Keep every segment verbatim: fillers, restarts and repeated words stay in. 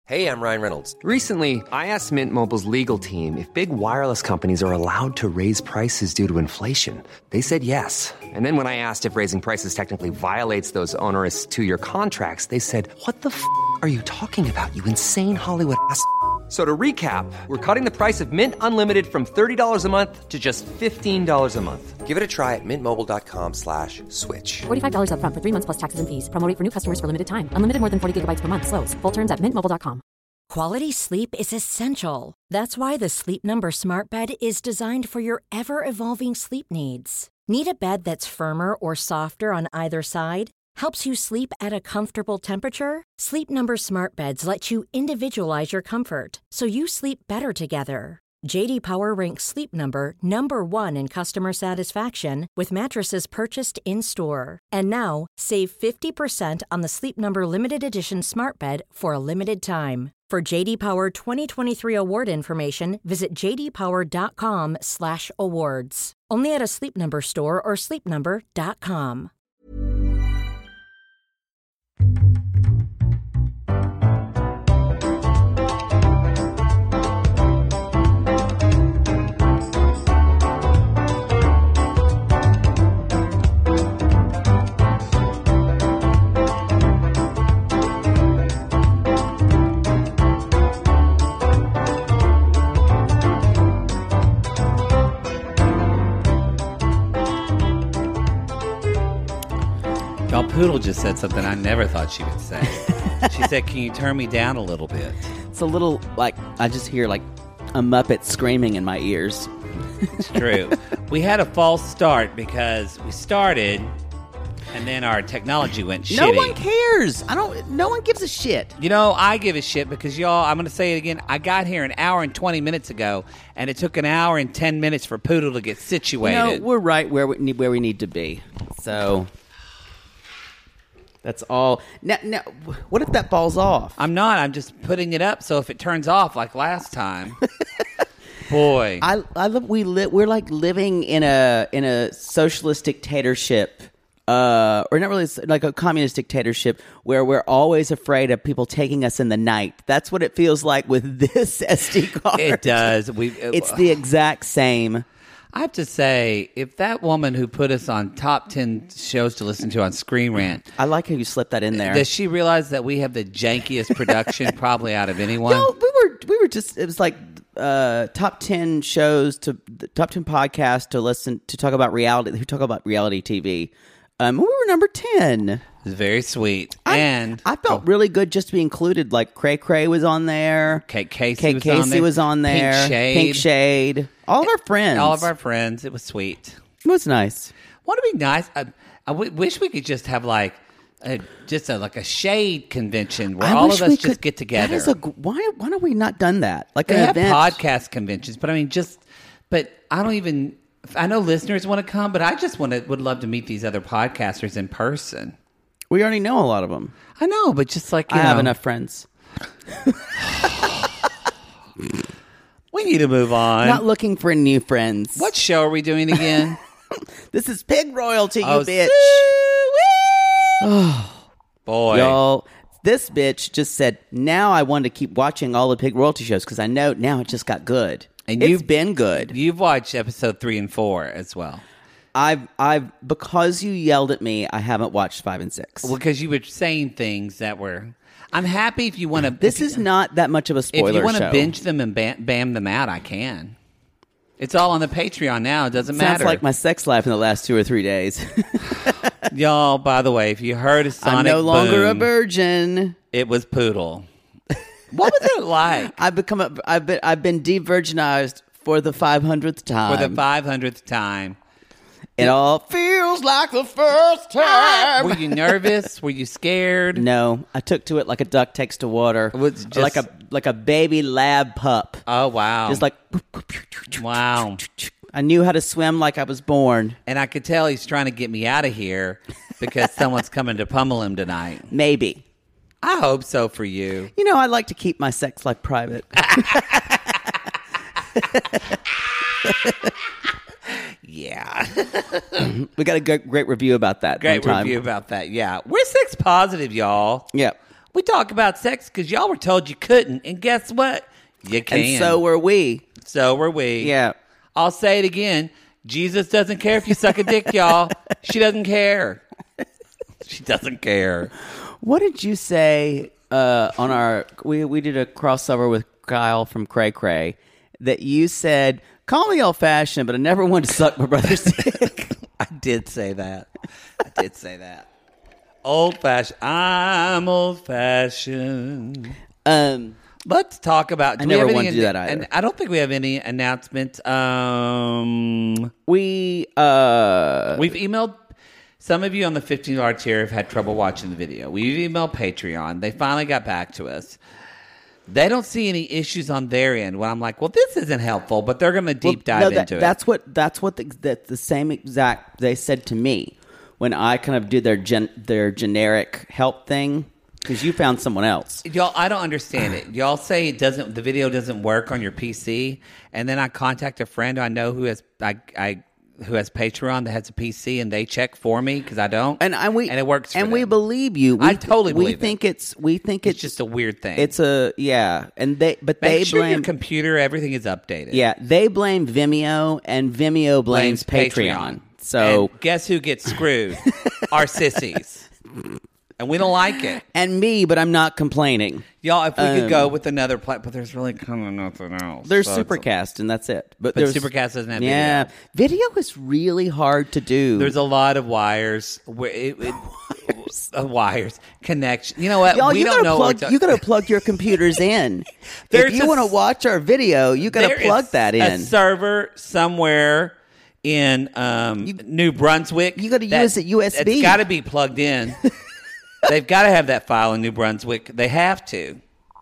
Hey, I'm Ryan Reynolds. Recently, I asked Mint Mobile's legal team if big wireless companies are allowed to raise prices due to inflation. They said yes. And then when I asked if raising prices technically violates those onerous two-year contracts, they said, what the f*** are you talking about, you insane Hollywood ass f- So to recap, we're cutting the price of Mint Unlimited from thirty dollars a month to just fifteen dollars a month. Give it a try at mintmobile.com slash switch. forty-five dollars up front for three months plus taxes and fees. Promo rate for new customers for limited time. Unlimited more than forty gigabytes per month. Slows full terms at mint mobile dot com. Quality sleep is essential. That's why the Sleep Number Smart Bed is designed for your ever-evolving sleep needs. Need a bed that's firmer or softer on either side? Helps you sleep at a comfortable temperature? Sleep Number Smart Beds let you individualize your comfort, so you sleep better together. J D Power ranks Sleep Number number one in customer satisfaction with mattresses purchased in-store. And now, save fifty percent on the Sleep Number Limited Edition Smart Bed for a limited time. For J D Power twenty twenty-three award information, visit j d power dot com slash awards. Only at a Sleep Number store or sleep number dot com. Y'all, Poodle just said something I never thought she would say. She said, can you turn me down a little bit? It's a little like I just hear like a Muppet screaming in my ears. It's true. We had a false start because we started and then our technology went shitty. No one cares. I don't. No one gives a shit. You know, I give a shit because, y'all, I'm going to say it again. I got here an hour and twenty minutes ago, and it took an hour and ten minutes for Poodle to get situated. No, we're right where we need, where we need to be. So that's all. Now, now, what if that falls off? I'm not. I'm just putting it up so if it turns off like last time. Boy. I, I love, we li- we're like living in a in a socialist dictatorship. Uh, or not really like a communist dictatorship where we're always afraid of people taking us in the night. That's what it feels like with this S D card. It does. We. It's the exact same. I have to say, if that woman who put us on top ten shows to listen to on Screen Rant, I like how you slipped that in there. Does she realize that we have the jankiest production probably out of anyone? No, we were we were just it was like uh, top ten shows to top ten podcasts to listen to talk about reality. Who talk about reality T V. Um, we were number ten. It's very sweet. I, and I felt oh. really good just to be included. Like Cray Cray was on there. Kate Casey, Kate was, Casey on there. was on there. Pink Shade. Pink Shade. All of our friends. All of our friends. It was sweet. It was nice. Wouldn't it be nice? I, I w- wish we could just have like a, just a, like a shade convention where I all wish of us we just could, get together. That is a, why, why have we not done that? Like they an have event. podcast conventions, but I mean, just but I don't even. I know listeners want to come, but I just want to would love to meet these other podcasters in person. We already know a lot of them. I know, but just like you I know, have enough friends. We need to move on. Not looking for new friends. What show are we doing again? This is Pig Royalty, you oh, bitch. Oh, boy. Y'all, this bitch just said, now I want to keep watching all the Pig Royalty shows because I know now it just got good. And it's you've been good. You've watched episode three and four as well. I've, I've, because you yelled at me, I haven't watched five and six. Well, because you were saying things that were. I'm happy if you want to. This is not that much of a spoiler show. If you want to binge them and bam, bam them out, I can. It's all on the Patreon now. It doesn't Sounds matter. Sounds like my sex life in the last two or three days. Y'all, by the way, if you heard a sonic I'm no longer boom, a virgin. It was Poodle. What was it like? I've become a, I've been I've been de-virginized for the five hundredth time. For the five hundredth time. It all feels like the first time. Were you nervous? Were you scared? No, I took to it like a duck takes to water. It was just, like a like a baby lab pup. Oh wow! Just like wow. I knew how to swim like I was born. And I could tell he's trying to get me out of here because someone's coming to pummel him tonight. Maybe. I hope so for you. You know, I like to keep my sex life private. Yeah. We got a great, great review about that. Great review about that, yeah. We're sex positive, y'all. Yeah. We talk about sex because y'all were told you couldn't. And guess what? You can. And so were we. So were we. Yeah. I'll say it again. Jesus doesn't care if you suck a dick, y'all. She doesn't care. She doesn't care. What did you say uh, on our... We, we did a crossover with Kyle from Cray Cray that you said, call me old-fashioned, but I never wanted to suck my brother's dick. I did say that. I did say that. Old-fashioned. I'm old-fashioned. Um... Let's talk about... I never wanted to do that either. And I don't think we have any announcements. Um, we... Uh, we've emailed... Some of you on the fifteen dollars tier have had trouble watching the video. We've emailed Patreon. They finally got back to us. They don't see any issues on their end. When I'm like, well, this isn't helpful, but they're going to deep well, dive no, that, into that's it. What, that's what the, that the same exact they said to me when I kind of do their gen, their generic help thing, because you found someone else. Y'all, I don't understand it. Y'all say it doesn't. The video doesn't work on your P C, and then I contact a friend I know who has I, I who has Patreon that has a P C, and they check for me because I don't. And, and we and it works. For and them. we believe you. We, I totally we believe think it. it's we think It's it's, just a weird thing. It's a yeah, and they but Make they sure blame your computer. Everything is updated. yeah. They blame Vimeo, and Vimeo blames, Blames Patreon. Patreon. So And guess who gets screwed? Our sissies. And we don't like it. and me, but I'm not complaining. Y'all, if we Um, could go with another plat, but there's really kind of nothing else. There's So it's- Supercast, and that's it. But, But there's, Supercast doesn't have yeah, video. video is really hard to do. There's a lot of wires. Where it, it, wires. Uh, wires. Connection. You know what? Y'all, we you don't gotta know. plug. what You got to plug your computers in. If There's you a want to s- watch our video, you got to There plug is that A in. server somewhere in um, New Brunswick. you gotta that- use it U S B. It's got to be plugged in. They've got to have that file in New Brunswick. They have to.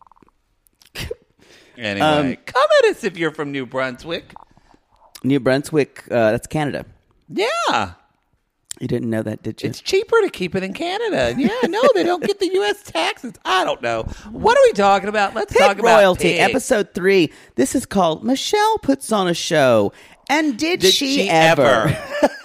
Anyway, Um, come at us if you're from New Brunswick. New Brunswick, uh, that's Canada. Yeah. You didn't know that, did you? It's cheaper to keep it in Canada. Yeah, no, they don't get the U S taxes. I don't know. What are we talking about? Let's Pig talk about royalty, pig. episode three. This is called Michelle Puts on a Show. And did, Did she, she ever?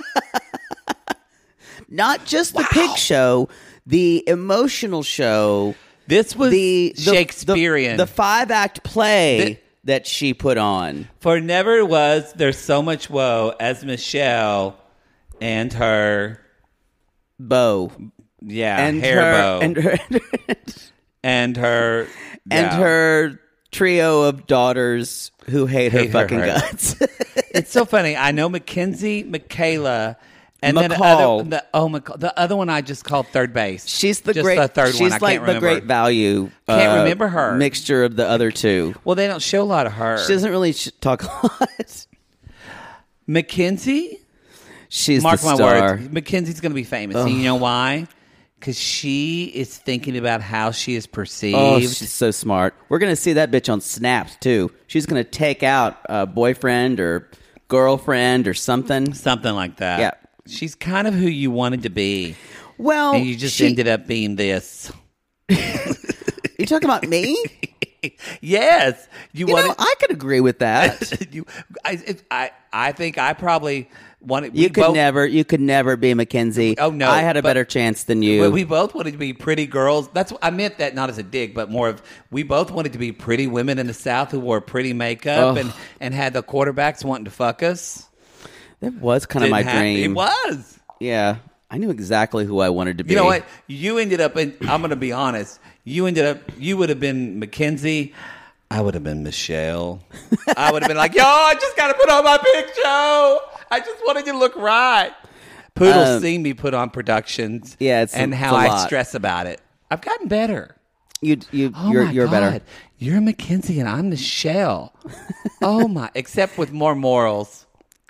Not just the pig show, the emotional show. This was the, the Shakespearean. The, the five act play The- that she put on. For never was there so much woe as Michelle and her, Bow. yeah, And hair her, bow. and her and her and yeah. her trio of daughters who hate, her Hate her fucking heart. guts. It's so funny. I know Mackenzie, Michaela, and then the McCall. other, the, oh, McCall, the other one I just called third base. She's the just great. the third she's one. I like can't the remember. great value. Can't uh, remember her. mixture of the other two. Well, they don't show a lot of her. She doesn't really sh- talk a lot. Mackenzie. She's Mark the my star. words. Mackenzie's going to be famous. And you know why? Because she is thinking about how she is perceived. Oh, she's so smart. We're going to see that bitch on Snapped, too. She's going to take out a boyfriend or girlfriend or something. Something like that. Yeah. She's kind of who you wanted to be. Well, And you just she- ended up being this. You talking about me? Yes. You, You wanted. know, I could agree with that. you, I, it, I, I think I probably wanted. You we could both, never, you could never be Mackenzie. Oh, no, I had a but- better chance than you. Well, we both wanted to be pretty girls. That's I meant that not as a dig, but more of we both wanted to be pretty women in the South who wore pretty makeup Oh. and, and had the quarterbacks wanting to fuck us. that was kind of my Didn't have- dream. It was. Yeah, I knew exactly who I wanted to be. You know what? You ended up in. I'm going to be honest. You ended up. You would have been Mackenzie. I would have been Michelle. I would have been like, yo, I just got to put on my big show. I just wanted you to look right. Poodle's Um, seen me put on productions. Yeah, it's a- and it's how a I lot. stress about it. I've gotten better. You, you, Oh you're, my you're God. better. You're Mackenzie and I'm Michelle. Oh my! Except with more morals.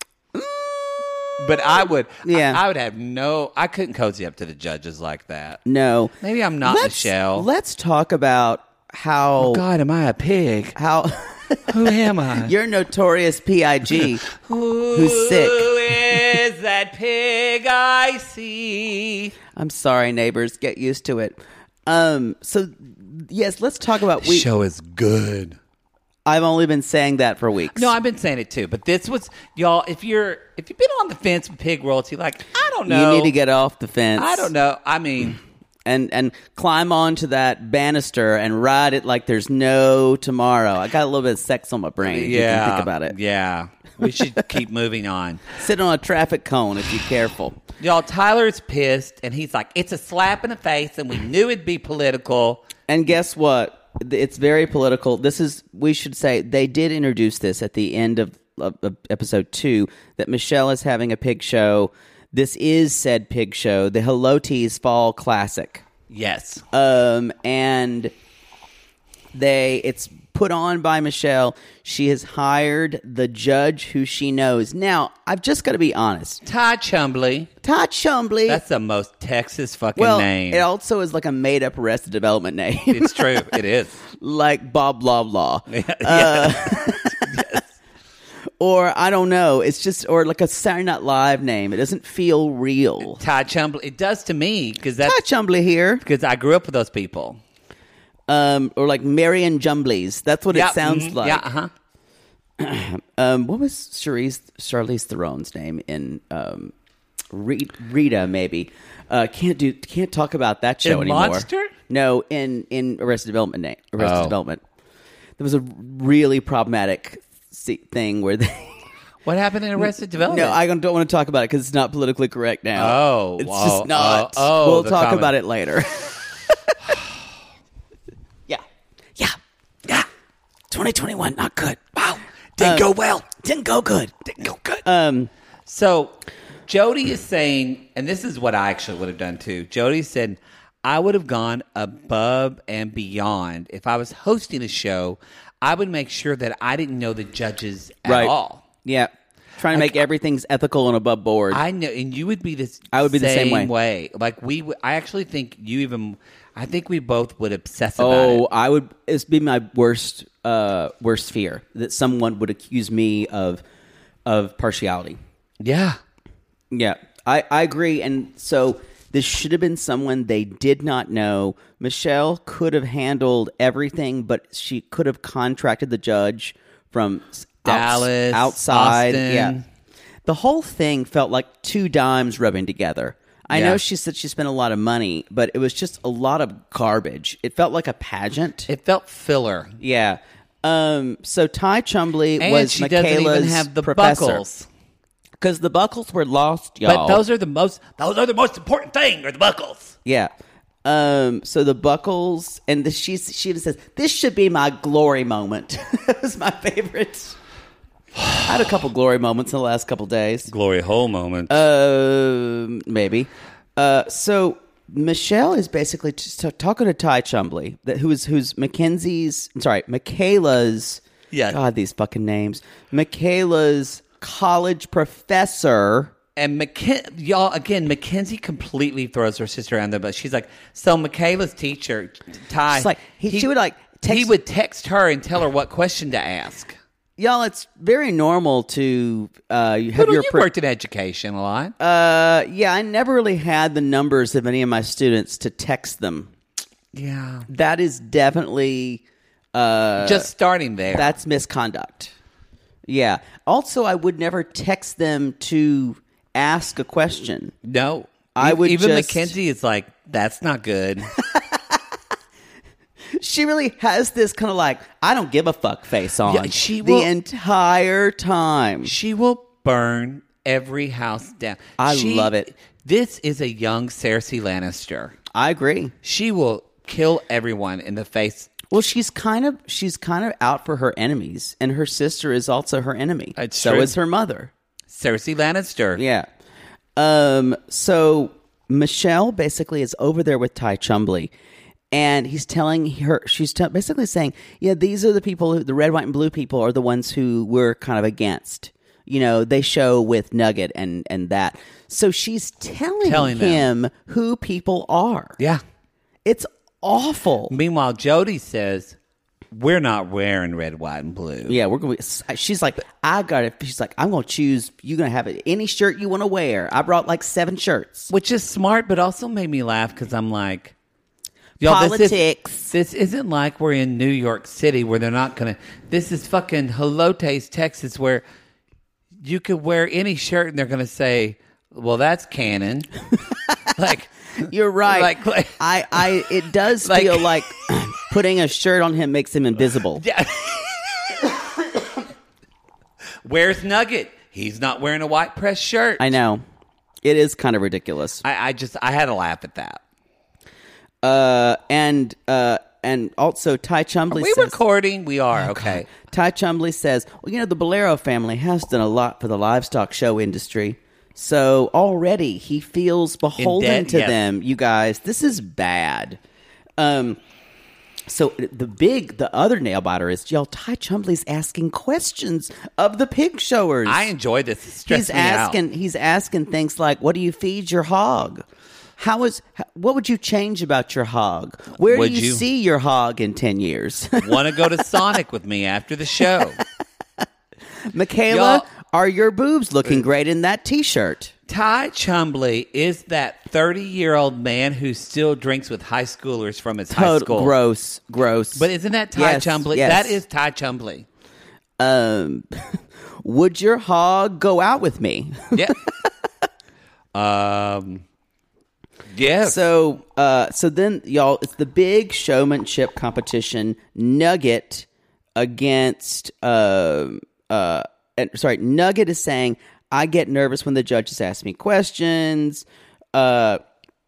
But I would, Yeah. I, I would have no. I couldn't cozy up to the judges like that. No, Maybe I'm not let's, Michelle. Let's talk about how God, am I a pig? how Who am I? you're notorious P I G. Who's sick? Who is that pig I see? I'm sorry, neighbors. Get used to it. Um. So yes, let's talk about. We, Show is good. I've only been saying that for weeks. No, I've been saying it too, but this was y'all. If you're if you've been on the fence with pig royalty, like I don't know, You need to get off the fence. I don't know. I mean, And and climb onto that banister and ride it like there's no tomorrow. I got a little bit of sex on my brain. If Yeah. you can think about it. Yeah. We should keep moving on. Sit on a traffic cone if you're careful. Y'all, Tyler's pissed, and he's like, it's a slap in the face, and we knew it'd be political. And guess what? It's very political. This is, we should say, they did introduce this at the end of, of, of episode two, that Michelle is having a pig show. This is said pig show, the Hello Teas Fall Classic. Yes. Um, and they, it's put on by Michelle. She has hired the judge who she knows. Now, I've just got to be honest. Ty Chumbley. Ty Chumbley. That's the most Texas fucking well, name. it also is like a made-up Arrested Development name. It's true. It is. Like Bob Blah Blah. Yeah. Uh, Yes. Or, I don't know, it's just, or like a Saturday Night Live name. It doesn't feel real. Ty Chumbley. It does to me because that's Ty Chumbley here. because I grew up with those people. Um, or like Marion Jumblies. That's what Yeah, it sounds mhm, like. Yeah, uh-huh. Um, what was Charlize, Charlize Theron's name in um, Re- Rita? Maybe uh, can't do can't talk about that show In anymore. Monster? No, in in Arrested Development. Name Arrested Oh. Development. There was a really problematic se- thing where they. What happened in Arrested Development? No, I don't, don't want to talk about it because it's not politically correct now. Oh, it's wow. just not. Oh, oh, we'll the talk comment. about it later. yeah, yeah, yeah. twenty twenty-one, not good. Wow, didn't Um, go well. Didn't go good. Didn't go good. Um, So Jody is saying, and this is what I actually would have done too. Jody said, I would have gone above and beyond. If I was hosting a show, I would make sure that I didn't know the judges at right. all. Yeah, trying to make everything's ethical and above board. I know, and you would be this. I would be the same way. Like we, would, I actually think you even. I think we both would obsess about oh, it. I would. It's be my worst, uh, worst fear that someone would accuse me of, of partiality. Yeah, Yeah, I, I agree. And so this should have been someone they did not know. Michelle could have handled everything, but she could have contracted the judge from s- Dallas, outs- outside. Austin. Yeah, the whole thing felt like two dimes rubbing together. I Yeah. know she said she spent a lot of money, but it was just a lot of garbage. It felt like a pageant. it felt filler, yeah. Um. So Ty Chumbley and was she Michaela's doesn't even have the professor. buckles. Because the buckles were lost, y'all. But those are the most. Those are the most important thing. Are the buckles? Yeah. Um. So the buckles, and the, she she even says, "This should be my glory moment." That was my favorite. I had a couple glory moments in the last couple days. Glory hole moment. Uh, maybe. Uh. So Michelle is basically just t- talking to Ty Chumbley, that who is who's Mackenzie's. I'm sorry, Michaela's. Yeah. God, these fucking names. Michaela's college professor. And McKen- y'all, again, Mackenzie completely throws her sister under the bus. She's like, so Michaela's teacher, Ty, She's like, he- she would, like, he text- would text her and tell her what question to ask. Y'all, it's very normal to uh, you have But your you pro- worked in education a lot. Uh, yeah, I never really had the numbers of any of my students to text them. yeah. That is definitely uh, Just starting there. that's misconduct. Yeah. Also, I would never text them to ask a question. no. I E- would Even just- Mackenzie is like, that's not good. She really has this kind of like I don't give a fuck face on Yeah, she the will- entire time. She will burn every house down. I She- love it. This is a young Cersei Lannister. I agree. She will kill everyone in the face. Well, she's kind of she's kind of out for her enemies, and her sister is also her enemy. It's so true. is her mother. Cersei Lannister. Yeah. Um. So Michelle basically is over there with Ty Chumbley, and he's telling her she's t- basically saying, "Yeah, these are the people, who, the red, white, and blue people, are the ones who we're kind of against. You know, they show with Nugget and and that." So she's telling, Telling them. him who people are. Yeah. It's awful. Meanwhile, Jody says, we're not wearing red, white, and blue. Yeah, we're gonna. Be, she's like, I got it. She's like, I'm gonna choose. You're gonna have it, any shirt you want to wear. I brought like seven shirts. Which is smart, but also made me laugh because I'm like, y'all, This, Politics. is, this isn't like we're in New York City where they're not going to. This is fucking Helotes, Texas, where you could wear any shirt and they're going to say, well, that's canon. Like, You're right. Like- like- I, I, it does Like- feel like putting a shirt on him makes him invisible. Yeah. Where's Nugget? He's not wearing a white press shirt. I know. It is kind of ridiculous. I, I just I had to laugh at that. Uh, and uh, and also Ty Chumbley Are we says, recording? We are. Okay. Ty Chumbley says, well, you know, the Bolero family has done a lot for the livestock show industry. So already he feels beholden debt, to yes. them. You guys, this is bad. Um, so the big, the other nail biter is, y'all, Ty Chumbley's asking questions of the pig showers. I enjoy this. It stressed He's me asking, out. he's asking things like, what do you feed your hog? How is, what would you change about your hog? Where Would do you, you? see your hog in ten years? Want to go to Sonic with me after the show? Michaela, Y'all- are your boobs looking great in that t-shirt? Ty Chumbley is that thirty-year-old man who still drinks with high schoolers from his high Total school. gross, gross. But isn't that Ty Yes, Chumbley? yes. That is Ty Chumbley. Um, would your hog go out with me? Yeah. um. Yeah. So, uh, so then, y'all, it's the big showmanship competition. Nugget against, uh, uh, and, sorry, Nugget is saying, I get nervous when the judges ask me questions. Uh,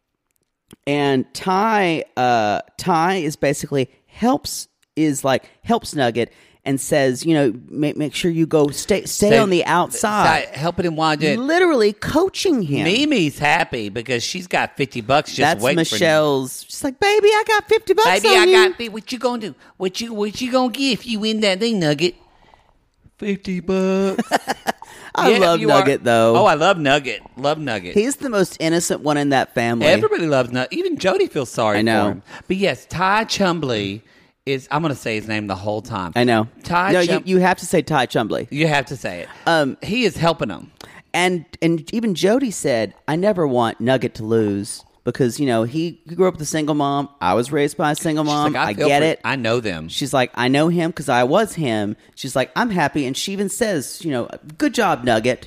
and Ty, uh, Ty is basically helps, is like, helps Nugget and says, you know, make, make sure you go stay, stay Say- on the outside. Say- helping him while doing. Literally coaching him. Mimi's happy because she's got fifty bucks just That's waiting Michelle's. She's like, baby, I got fifty bucks for me. Baby, on I you. got fi- what you gonna do? What you what you gonna get if you win that thing, Nugget? Fifty bucks. I Yeah, love you Nugget are- though. Oh, I love Nugget. Love Nugget. He's the most innocent one in that family. Everybody loves Nugget. Even Jody feels sorry I know. for him. But yes, Ty Chumbley is. I'm going to say his name the whole time. I know. Ty. no, Chum- you, you have to say Ty Chumbley. You have to say it. Um, he is helping him. And and even Jody said, I never want Nugget to lose because you know he, he grew up with a single mom. I was raised by a single She's mom. like, I feel get for- it. I know them. She's like, I know him because I was him. She's like, I'm happy, and she even says, you know, good job, Nugget.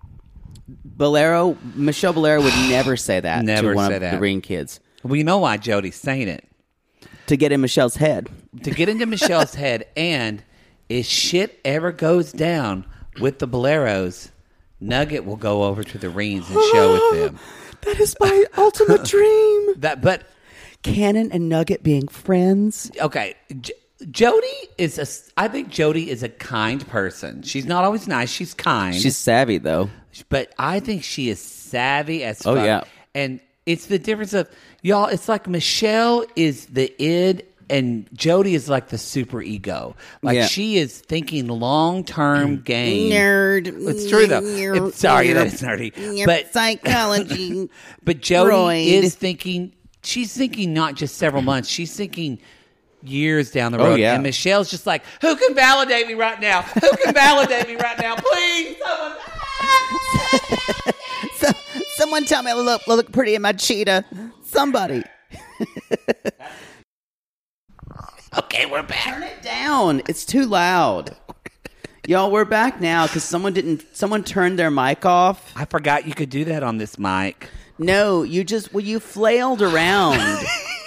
Bolero, Michelle Bolero would never say that Never to one say of that. the Ring kids Well, you know why Jody's saying it. to get in Michelle's head. To get into Michelle's head, and if shit ever goes down with the Boleros, Nugget will go over to the rings and show with them. That is my ultimate dream. That, but Cannon and Nugget being friends. okay, J- Jody is a. I think Jody is a kind person. She's not always nice. She's kind. She's savvy though. but I think she is savvy as Oh, fuck. yeah. And it's the difference of y'all. It's like Michelle is the id, and Jody is like the super ego. Like Yeah. she is thinking long term game. Nerd. It's true though. It's, sorry, that is nerdy. But psychology. but Jody Droid. is thinking. She's thinking not just several months. She's thinking years down the Oh, road. yeah. And Michelle's just like, who can validate me right now? Who can validate me right now? Please, someone. So, someone tell me I look, look pretty in my cheetah. Somebody. Okay, we're back. Turn it down. It's too loud. Y'all, we're back now because someone didn't. Someone turned their mic off. I forgot you could do that on this mic. No, you just well, you flailed around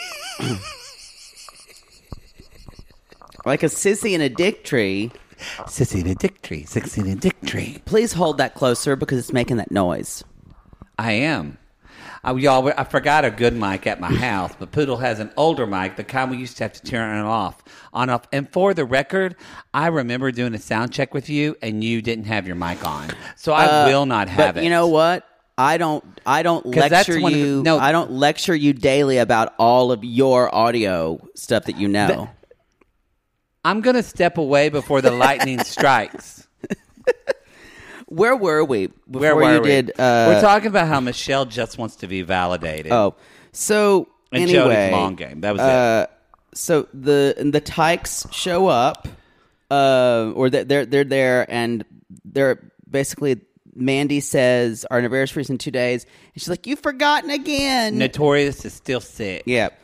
like a sissy in a dick tree. Sissy in a dick tree. Sissy in a dick tree. Please hold that closer because it's making that noise. I am. Uh, y'all, I forgot a good mic at my house, but Poodle has an older mic, the kind we used to have to turn it off, on off. And for the record, I remember doing a sound check with you, and you didn't have your mic on, so I Uh, will not have but it. you know what? I don't. I don't 'Cause that's lecture one of the- you. no. I don't lecture you daily about all of your audio stuff that you know. That- I'm going to step away before the lightning strikes. Where were we before Where were you we? did? Uh, We're talking about how Michelle just wants to be validated. Oh, so And anyway, Jody's long game. That was it. uh, So the the Tykes show up, uh, or they're they're they're there, and they're basically. Mandy says our anniversary's in two days, and she's like, "You've forgotten again." Notorious is still sick. Yeah.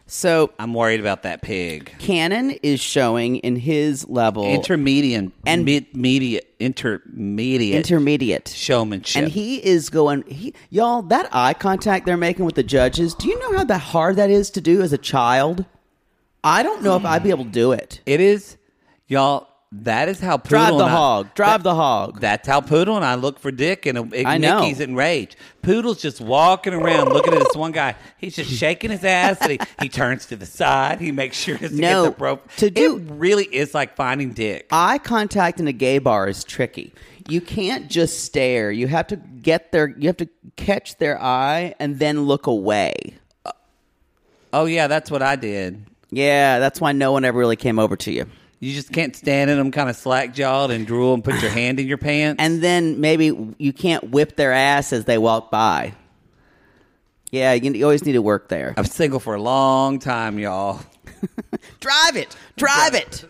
So I'm worried about that pig. Cannon is showing in his level Intermediate and and mid, media, intermediate, intermediate showmanship. and he is going. He, y'all, that eye contact they're making with the judges. Do you know how that hard that is to do as a child? I don't know if I'd be able to do it. It is, y'all. That is how Poodle Drive the and I- hog. Drive that- the hog. That's how Poodle and I look for Dick, and I know. Mickey's enraged. Poodle's just walking around looking at this one guy. He's just shaking his ass, and he, he turns to the side. He makes sure to No, get the rope. to do- it really is like finding Dick. Eye contact in a gay bar is tricky. You can't just stare. You have to get their. You have to catch their eye and then look away. Oh yeah, that's what I did. Yeah, that's why no one ever really came over to you. You just can't stand in them, kind of slack jawed and drool and put your hand in your pants. And then maybe you can't whip their ass as they walk by. Yeah, you, you always need to work there. I'm single for a long time, y'all. Drive it. Drive it.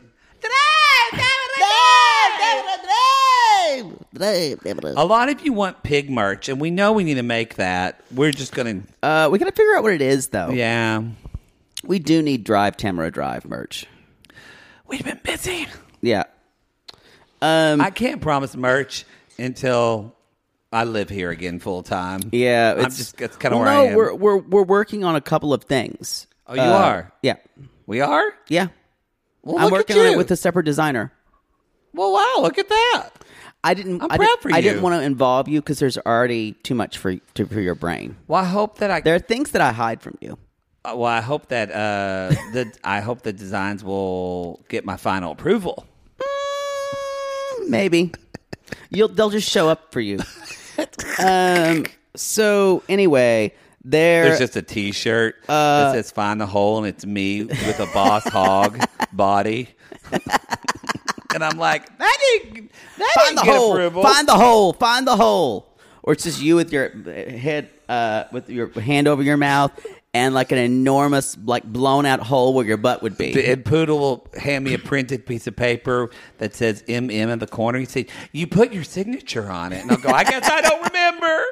A lot of you want pig merch, and we know we need to make that. We're just going to... Uh, we got to figure out what it is, though. Yeah. We do need Drive Tamara Drive merch. We've been busy. Yeah. Um, I can't promise merch until I live here again full time. yeah. I'm It's just that's kind of well, where no, I am. We're, we're, we're working on a couple of things. Oh, you Uh, are? Yeah. We are? Yeah. Well, I'm look working at on you. it with a separate designer. Well, wow, look at that. I didn't. I'm I proud didn't, for I you. didn't want to involve you because there's already too much for to, for your brain. Well, I hope that I There are things that I hide from you. Uh, well, I hope that uh, the I hope the designs will get my final approval. Maybe you'll they'll just show up for you. Um. So anyway, there. There's just a T-shirt that says "Find the hole" and it's me with a boss hog body, and I'm like, that didn't, that find didn't the get hole. approval. Find the hole. Find the hole. Or it's just you with your head, uh, with your hand over your mouth, and like an enormous, like blown out hole where your butt would be. And Poodle will hand me a printed piece of paper that says M M in the corner. He said, "You put your signature on it," and I'll go, "I guess I don't remember."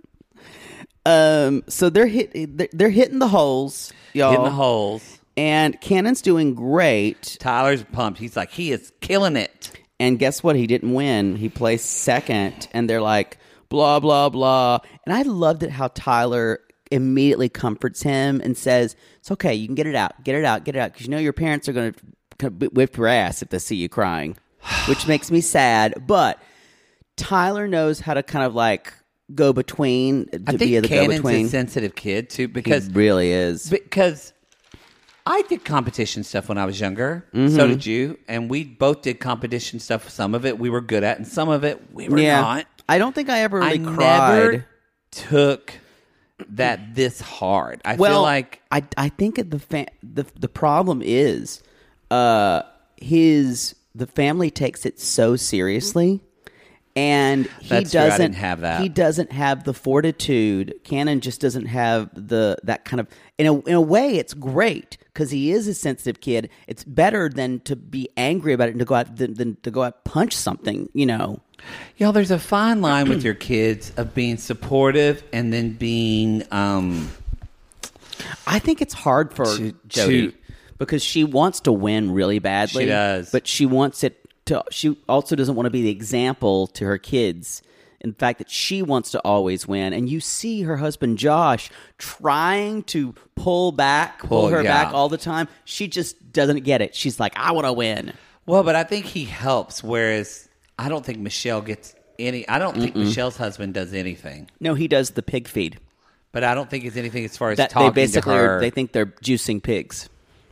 Um. So they're hit. They're, they're hitting the holes, y'all. In the holes. And Cannon's doing great. Tyler's pumped. He's like, he is killing it. And guess what? He didn't win. He placed second. And they're like, blah, blah, blah. And I loved it how Tyler immediately comforts him and says, it's okay. You can get it out. Get it out. Get it out. Because you know your parents are going to whip your ass if they see you crying, which makes me sad. But Tyler knows how to kind of like go between, to I be think the Cannon's go-between. a sensitive kid, too, He because... really is. Because I did competition stuff when I was younger. Mm-hmm. So did you. And we both did competition stuff. Some of it we were good at, and some of it we were yeah. not. I don't think I ever really I cried. never took that this hard. I well, feel like I I think the fa- the the problem is uh his the family takes it so seriously, and he That's true. I doesn't didn't have that. He doesn't have the fortitude. Cannon just doesn't have the that kind of in a in a way it's great because he is a sensitive kid. It's better than to be angry about it and to go out than, than to go out and punch something, you know. Yo, there's a fine line with your kids of being supportive and then being um I think it's hard for To- Jody to- because she wants to win really badly. She does. But she wants it to she also doesn't want to be the example to her kids. In fact, that she wants to always win. And you see her husband Josh trying to pull back, pull Pull, her yeah. back all the time. She just doesn't get it. She's like, I want to win. well, but I think he helps, whereas I don't think Michelle gets any I don't think Michelle's husband does anything. No, he does the pig feed. But I don't think it's anything as far as That talking they basically to her. are, they think they're juicing pigs.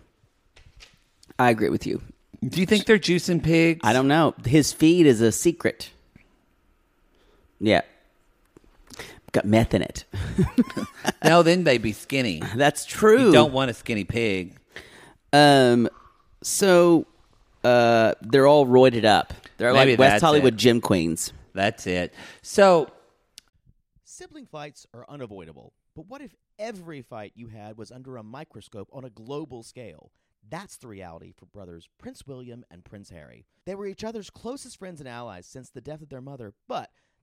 I agree with you. Do you think they're juicing pigs? I don't know. His feed is a secret. Yeah. Got meth in it. No, then they'd be skinny. That's true. You don't want a skinny pig. Um, so uh, they're all roided up. They're Maybe like West that's Hollywood it. gym queens. That's it. So, Sibling fights are unavoidable, but what if every fight you had was under a microscope on a global scale? That's the reality for brothers Prince William and Prince Harry. They were each other's closest friends and allies since the death of their mother, but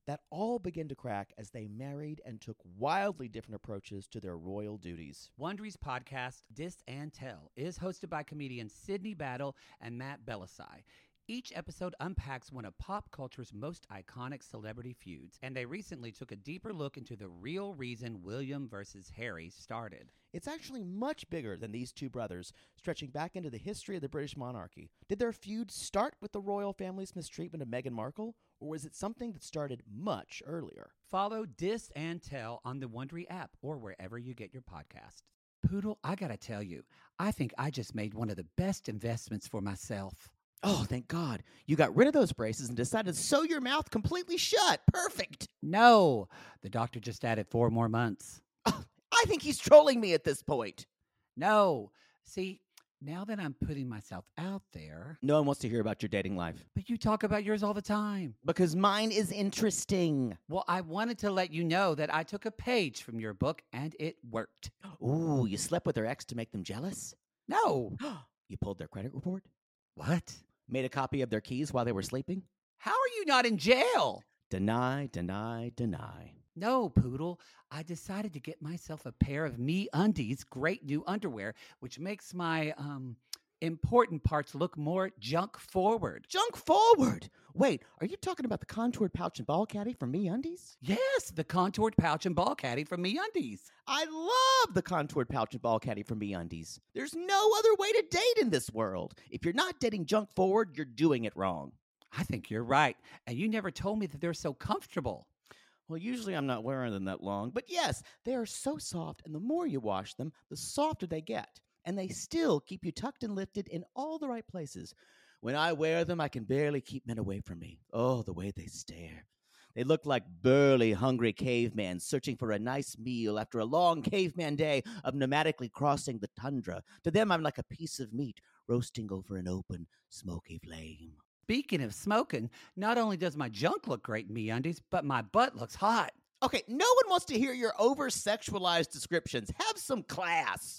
that all began to crack as they married and took wildly different approaches to their royal duties. Wondery's podcast, Dis and Tell, is hosted by comedians Sydney Battle and Matt Belisai. Each episode unpacks one of pop culture's most iconic celebrity feuds, and they recently took a deeper look into the real reason William versus Harry started. It's actually much bigger than these two brothers, stretching back into the history of the British monarchy. Did their feud start with the royal family's mistreatment of Meghan Markle, or was it something that started much earlier? Follow Dis and Tell on the Wondery app or wherever you get your podcasts. Poodle, I gotta tell you, I think I just made one of the best investments for myself. Oh, thank God. You got rid of those braces and decided to sew your mouth completely shut. Perfect. No, the doctor just added four more months. Oh, I think he's trolling me at this point. No. See, now that I'm putting myself out there. No one wants to hear about your dating life. But you talk about yours all the time. Because mine is interesting. Well, I wanted to let you know that I took a page from your book and it worked. Ooh, you slept with their ex to make them jealous? No. You pulled their credit report? What? Made a copy of their keys while they were sleeping? How are you not in jail? Deny, deny, deny. No, Poodle. I decided to get myself a pair of MeUndies great new underwear, which makes my um important parts look more junk forward. Junk forward? Wait, are you talking about the contoured pouch and ball caddy from MeUndies? Yes, the contoured pouch and ball caddy from MeUndies. I love the contoured pouch and ball caddy from MeUndies. There's no other way to date in this world. If you're not dating junk forward, you're doing it wrong. I think you're right. And you never told me that they're so comfortable. Well, usually I'm not wearing them that long, but yes, they are so soft, and the more you wash them, the softer they get. And they still keep you tucked and lifted in all the right places. When I wear them, I can barely keep men away from me. Oh, the way they stare. They look like burly, hungry cavemen searching for a nice meal after a long caveman day of nomadically crossing the tundra. To them, I'm like a piece of meat roasting over an open, smoky flame. Speaking of smoking, not only does my junk look great in MeUndies, but my butt looks hot. Okay, no one wants to hear your over-sexualized descriptions. Have some class.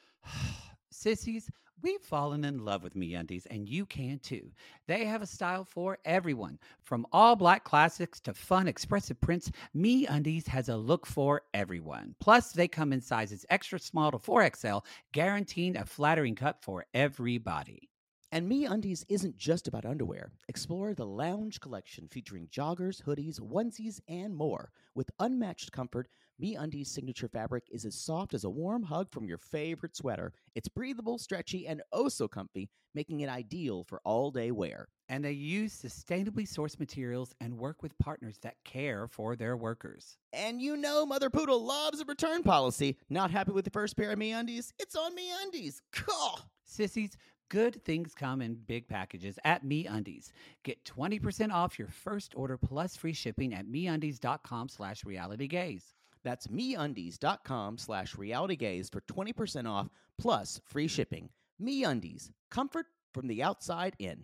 Sissies, we've fallen in love with MeUndies, and you can too. They have a style for everyone. From all black classics to fun expressive prints, MeUndies has a look for everyone. Plus, they come in sizes extra small to four X L, guaranteeing a flattering cut for everybody. And MeUndies isn't just about underwear. Explore the Lounge collection featuring joggers, hoodies, onesies, and more. With unmatched comfort, MeUndies' signature fabric is as soft as a warm hug from your favorite sweater. It's breathable, stretchy, and oh so comfy, making it ideal for all-day wear. And they use sustainably sourced materials and work with partners that care for their workers. And you know Mother Poodle loves a return policy. Not happy with the first pair of MeUndies? It's on MeUndies. Cool. Sissies, good things come in big packages at MeUndies. Get twenty percent off your first order plus free shipping at MeUndies.com slash realitygaze. That's MeUndies.com slash realitygaze for twenty percent off plus free shipping. MeUndies, comfort from the outside in.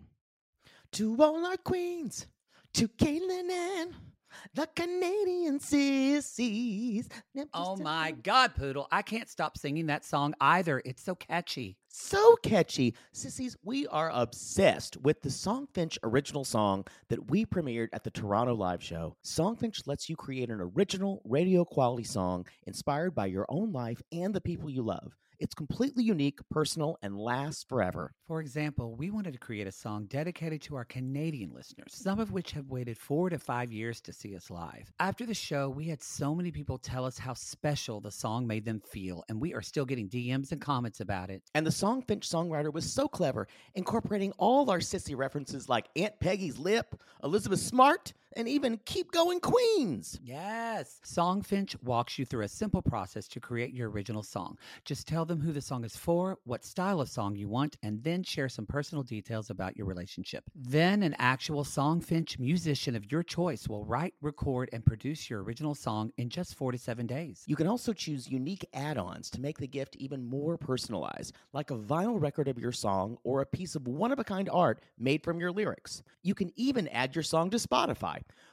To all our queens, to Caitlin and the Canadian sissies. Oh my God, Poodle, I can't stop singing that song either. It's so catchy. So catchy. Sissies, we are obsessed with the Songfinch original song that we premiered at the Toronto Live Show. Songfinch lets you create an original radio quality song inspired by your own life and the people you love. It's completely unique, personal, and lasts forever. For example, we wanted to create a song dedicated to our Canadian listeners, some of which have waited four to five years to see us live. After the show, we had so many people tell us how special the song made them feel, and we are still getting D Ms and comments about it. And the Songfinch songwriter was so clever, incorporating all our sissy references like Aunt Peggy's Lip, Elizabeth Smart, and even Keep Going Queens. Yes. Songfinch walks you through a simple process to create your original song. Just tell them who the song is for, what style of song you want, and then share some personal details about your relationship. Then an actual Songfinch musician of your choice will write, record, and produce your original song in just four to seven days. You can also choose unique add-ons to make the gift even more personalized, like a vinyl record of your song or a piece of one-of-a-kind art made from your lyrics. You can even add your song to Spotify.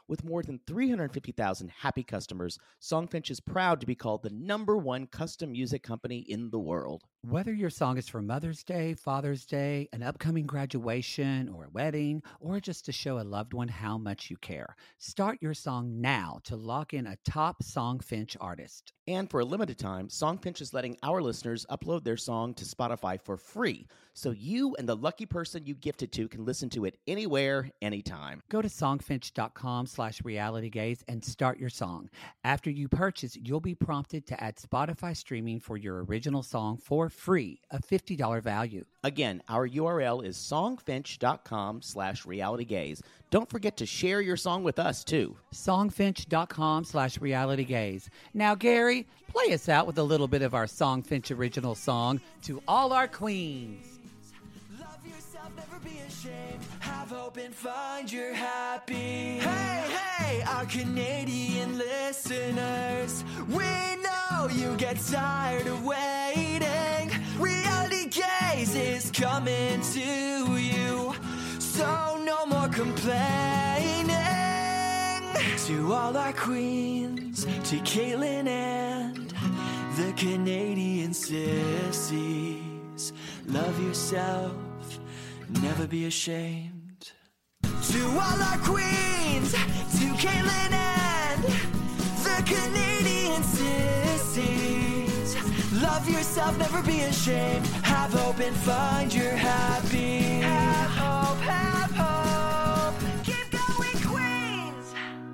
With more than three hundred fifty thousand happy customers, Songfinch is proud to be called the number one custom music company in the world. Whether your song is for Mother's Day, Father's Day, an upcoming graduation, or a wedding, or just to show a loved one how much you care, start your song now to lock in a top Songfinch artist. And for a limited time, Songfinch is letting our listeners upload their song to Spotify for free, so you and the lucky person you gifted to can listen to it anywhere, anytime. Go to songfinch.com slash realitygaze and start your song. After you purchase, you'll be prompted to add Spotify streaming for your original song for free, a fifty dollars value. Again, our U R L is songfinch.com slash realitygaze. Don't forget to share your song with us, too. Songfinch.com slash realitygaze. Now, Gary, play us out with a little bit of our Songfinch original song, To All Our Queens. Love yourself, never be ashamed. Have hope and find your happy. Hey, hey, our Canadian listeners. We know you get tired of waiting. Reality Gaze is coming to you. So no more complaining. To all our queens, to Caitlin and the Canadian sissies. Love yourself, never be ashamed. To all our queens, to Caitlin and the Canadian sissies. Love yourself, never be ashamed. Have hope and find your happy. Have hope, have hope. Keep going, Queens.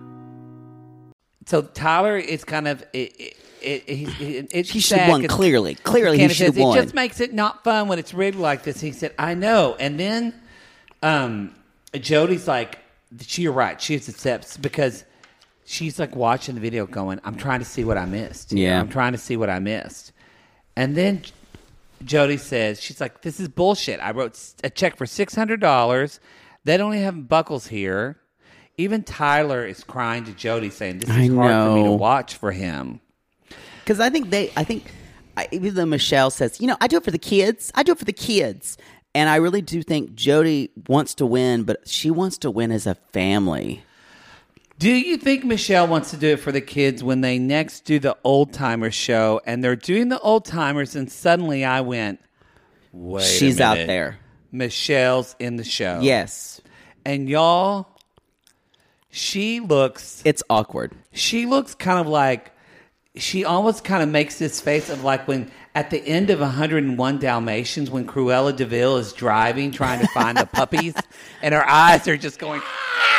So Tyler is kind of it. it, it, it it's He should sad won 'cause clearly. Clearly, he Candace should have says, won. It just makes it not fun when it's rigged like this. He said, "I know." And then, um, Jody's like, "You're right." She accepts because she's like watching the video, going, "I'm trying to see what I missed. You know, Yeah. I'm trying to see what I missed." And then Jody says, "She's like, this is bullshit. I wrote a check for six hundred dollars. They don't even have buckles here." Even Tyler is crying to Jody, saying, "This is I hard for me to know. watch for him." Because I think they, I think, I, even though Michelle says, you know, I do it for the kids. I do it for the kids. And I really do think Jody wants to win, but she wants to win as a family. Do you think Michelle wants to do it for the kids when they next do the Old Timers show and they're doing the Old Timers and suddenly I went, wait a She's out minute. there. Michelle's in the show. Yes. And y'all, she looks, It's awkward. she looks kind of like, she almost kind of makes this face of like when at the end of one hundred one Dalmatians when Cruella de Vil is driving trying to find the puppies and her eyes are just going,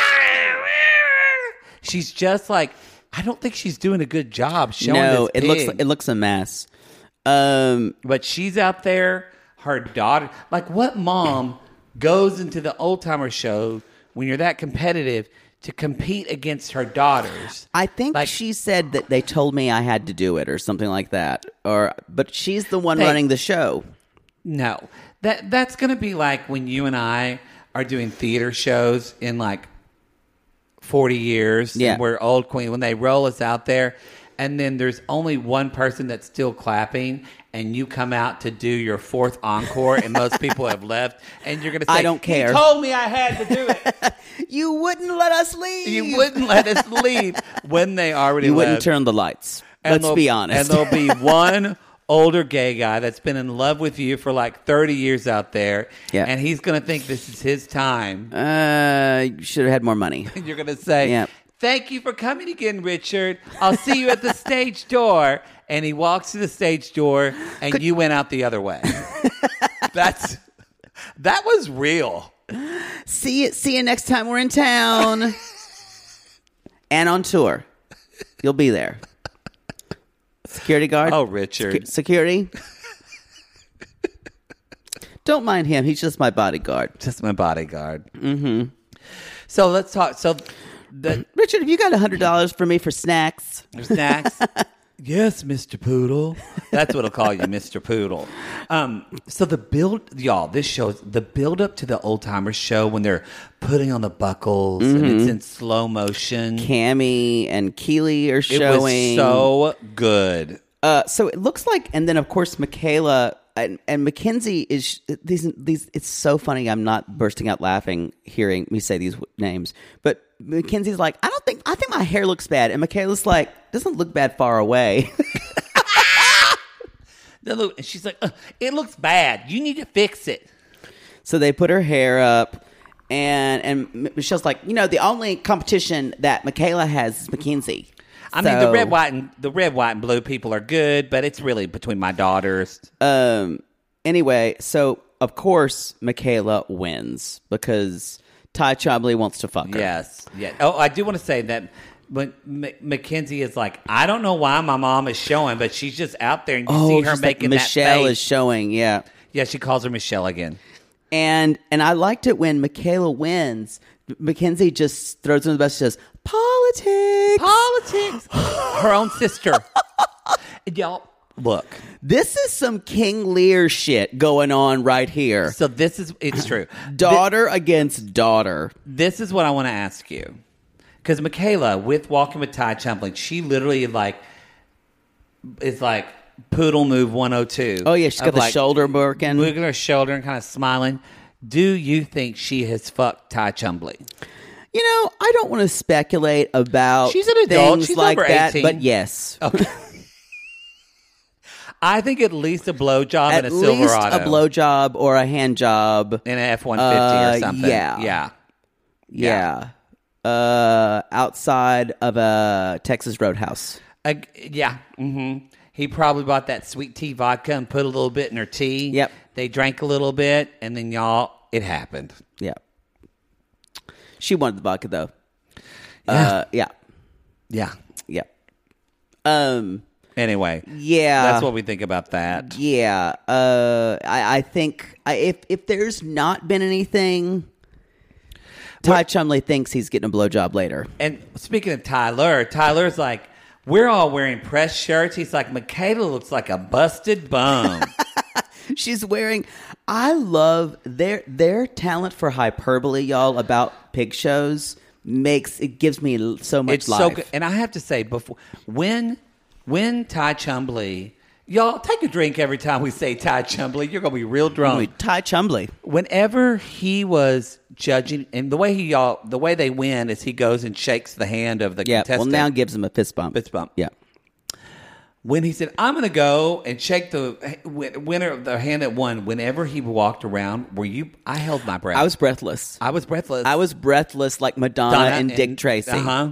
she's just like, I don't think she's doing a good job showing No, this it looks pig. it looks a mess. Um, But she's out there, her daughter, like what mom goes into the Old Timer show when you're that competitive to compete against her daughters? I think Like- she said that they told me I had to do it or something like that. Or, but she's the one They- running the show. No, that that's going to be like when you and I are doing theater shows in like forty years. Yeah. And we're old queen when they roll us out there, and then there's only one person that's still clapping, and you come out to do your fourth encore, and most people have left, and you're going to say, I don't care. "He told me I had to do it." You wouldn't let us leave. You wouldn't let us leave when they already You left. wouldn't turn the lights. And Let's there'll- be honest. And there'll be one older gay guy that's been in love with you for like thirty years out there. Yeah. And he's going to think this is his time. uh, you should have had more money. And you're going to say, Yeah. "Thank you for coming again, Richard. I'll see you at the stage door." And he walks to the stage door, and you went out the other way. That's that was real. See you. See you next time we're in town and on tour. You'll be there. Security guard. Oh, Richard. Secu- security. Don't mind him. He's just my bodyguard. Just my bodyguard. Mm-hmm. So let's talk. So the Richard, have you got a hundred dollars for me for snacks? snacks. Yes, Mister Poodle. That's what I'll call you, Mister Poodle. Um, so the build, y'all, this shows the build up to the Old Timers show when they're putting on the buckles and it's in slow motion. Cammy and Keely are It showing. was so good. Uh, so it looks like, and then of course Michaela and, and Mackenzie is these these. It's so funny. I'm not bursting out laughing hearing me say these w- names, but Mackenzie's like, I don't think, I think my hair looks bad. And Michaela's like, doesn't look bad far away. And she's like, uh, it looks bad. You need to fix it. So they put her hair up. And and Michelle's like, you know, the only competition that Michaela has is Mackenzie. I so, mean, the red, white, and the red, white, and blue people are good, but it's really between my daughters. Um. Anyway, so of course Michaela wins because Ty Chomley wants to fuck her. Yes. Yeah. Oh, I do want to say that. But M- Mackenzie is like, I don't know why my mom is showing, but she's just out there, and you Oh, see her she's like, making that Michelle face. is showing. Yeah. Yeah, she calls her Michelle again. And and I liked it when Michaela wins. Mackenzie just throws in the best. She says, "Politics, Politics." Her own sister. Y'all, look. This is some King Lear shit going on right here. So this is, it's true. Daughter against daughter. This is what I want to ask you. Because Michaela, with Walking with Ty Chomley, she literally like, is like poodle move one oh two. Oh, yeah, she's got of, the like, shoulder working. Moving her shoulder and kind of smiling. Do you think she has fucked Ty Chomley? You know, I don't want to speculate about She's an adult. things She's like over that, eighteen. but yes. Okay. I think at least a blowjob At and a least Silverado. a blowjob or a hand job. In an F one fifty Uh, or something. yeah. Yeah. Yeah. Uh, outside of a Texas Roadhouse. Uh, yeah. Mm-hmm. He probably bought that sweet tea vodka and put a little bit in her tea. Yep. They drank a little bit, and then y'all, it happened. Yeah. She wanted the vodka, though. Yeah. Uh, yeah. Yeah. Yeah. Um. Anyway. Yeah. That's what we think about that. Yeah. Uh. I, I think I, if if there's not been anything, Ty Chomley thinks he's getting a blowjob later. And speaking of Tyler, Tyler's like, we're all wearing press shirts. He's like, Michaela looks like a busted bum. She's wearing. I love their their talent for hyperbole, y'all. About pig shows makes it gives me l- so much It's life. so good. And I have to say, before when when Ty Chomley, y'all take a drink every time we say Ty Chomley. You're gonna be real drunk. Wait, Ty Chomley. Whenever he was judging, and the way he y'all, the way they win is he goes and shakes the hand of the Yeah. contestant. Well, now gives him a fist bump. Fist bump. Yeah. When he said, I'm going to go and shake the winner of the hand that won, whenever he walked around, were you, I held my breath. I was breathless. I was breathless. I was breathless like Madonna, Donna and Dick Tracy. Uh-huh.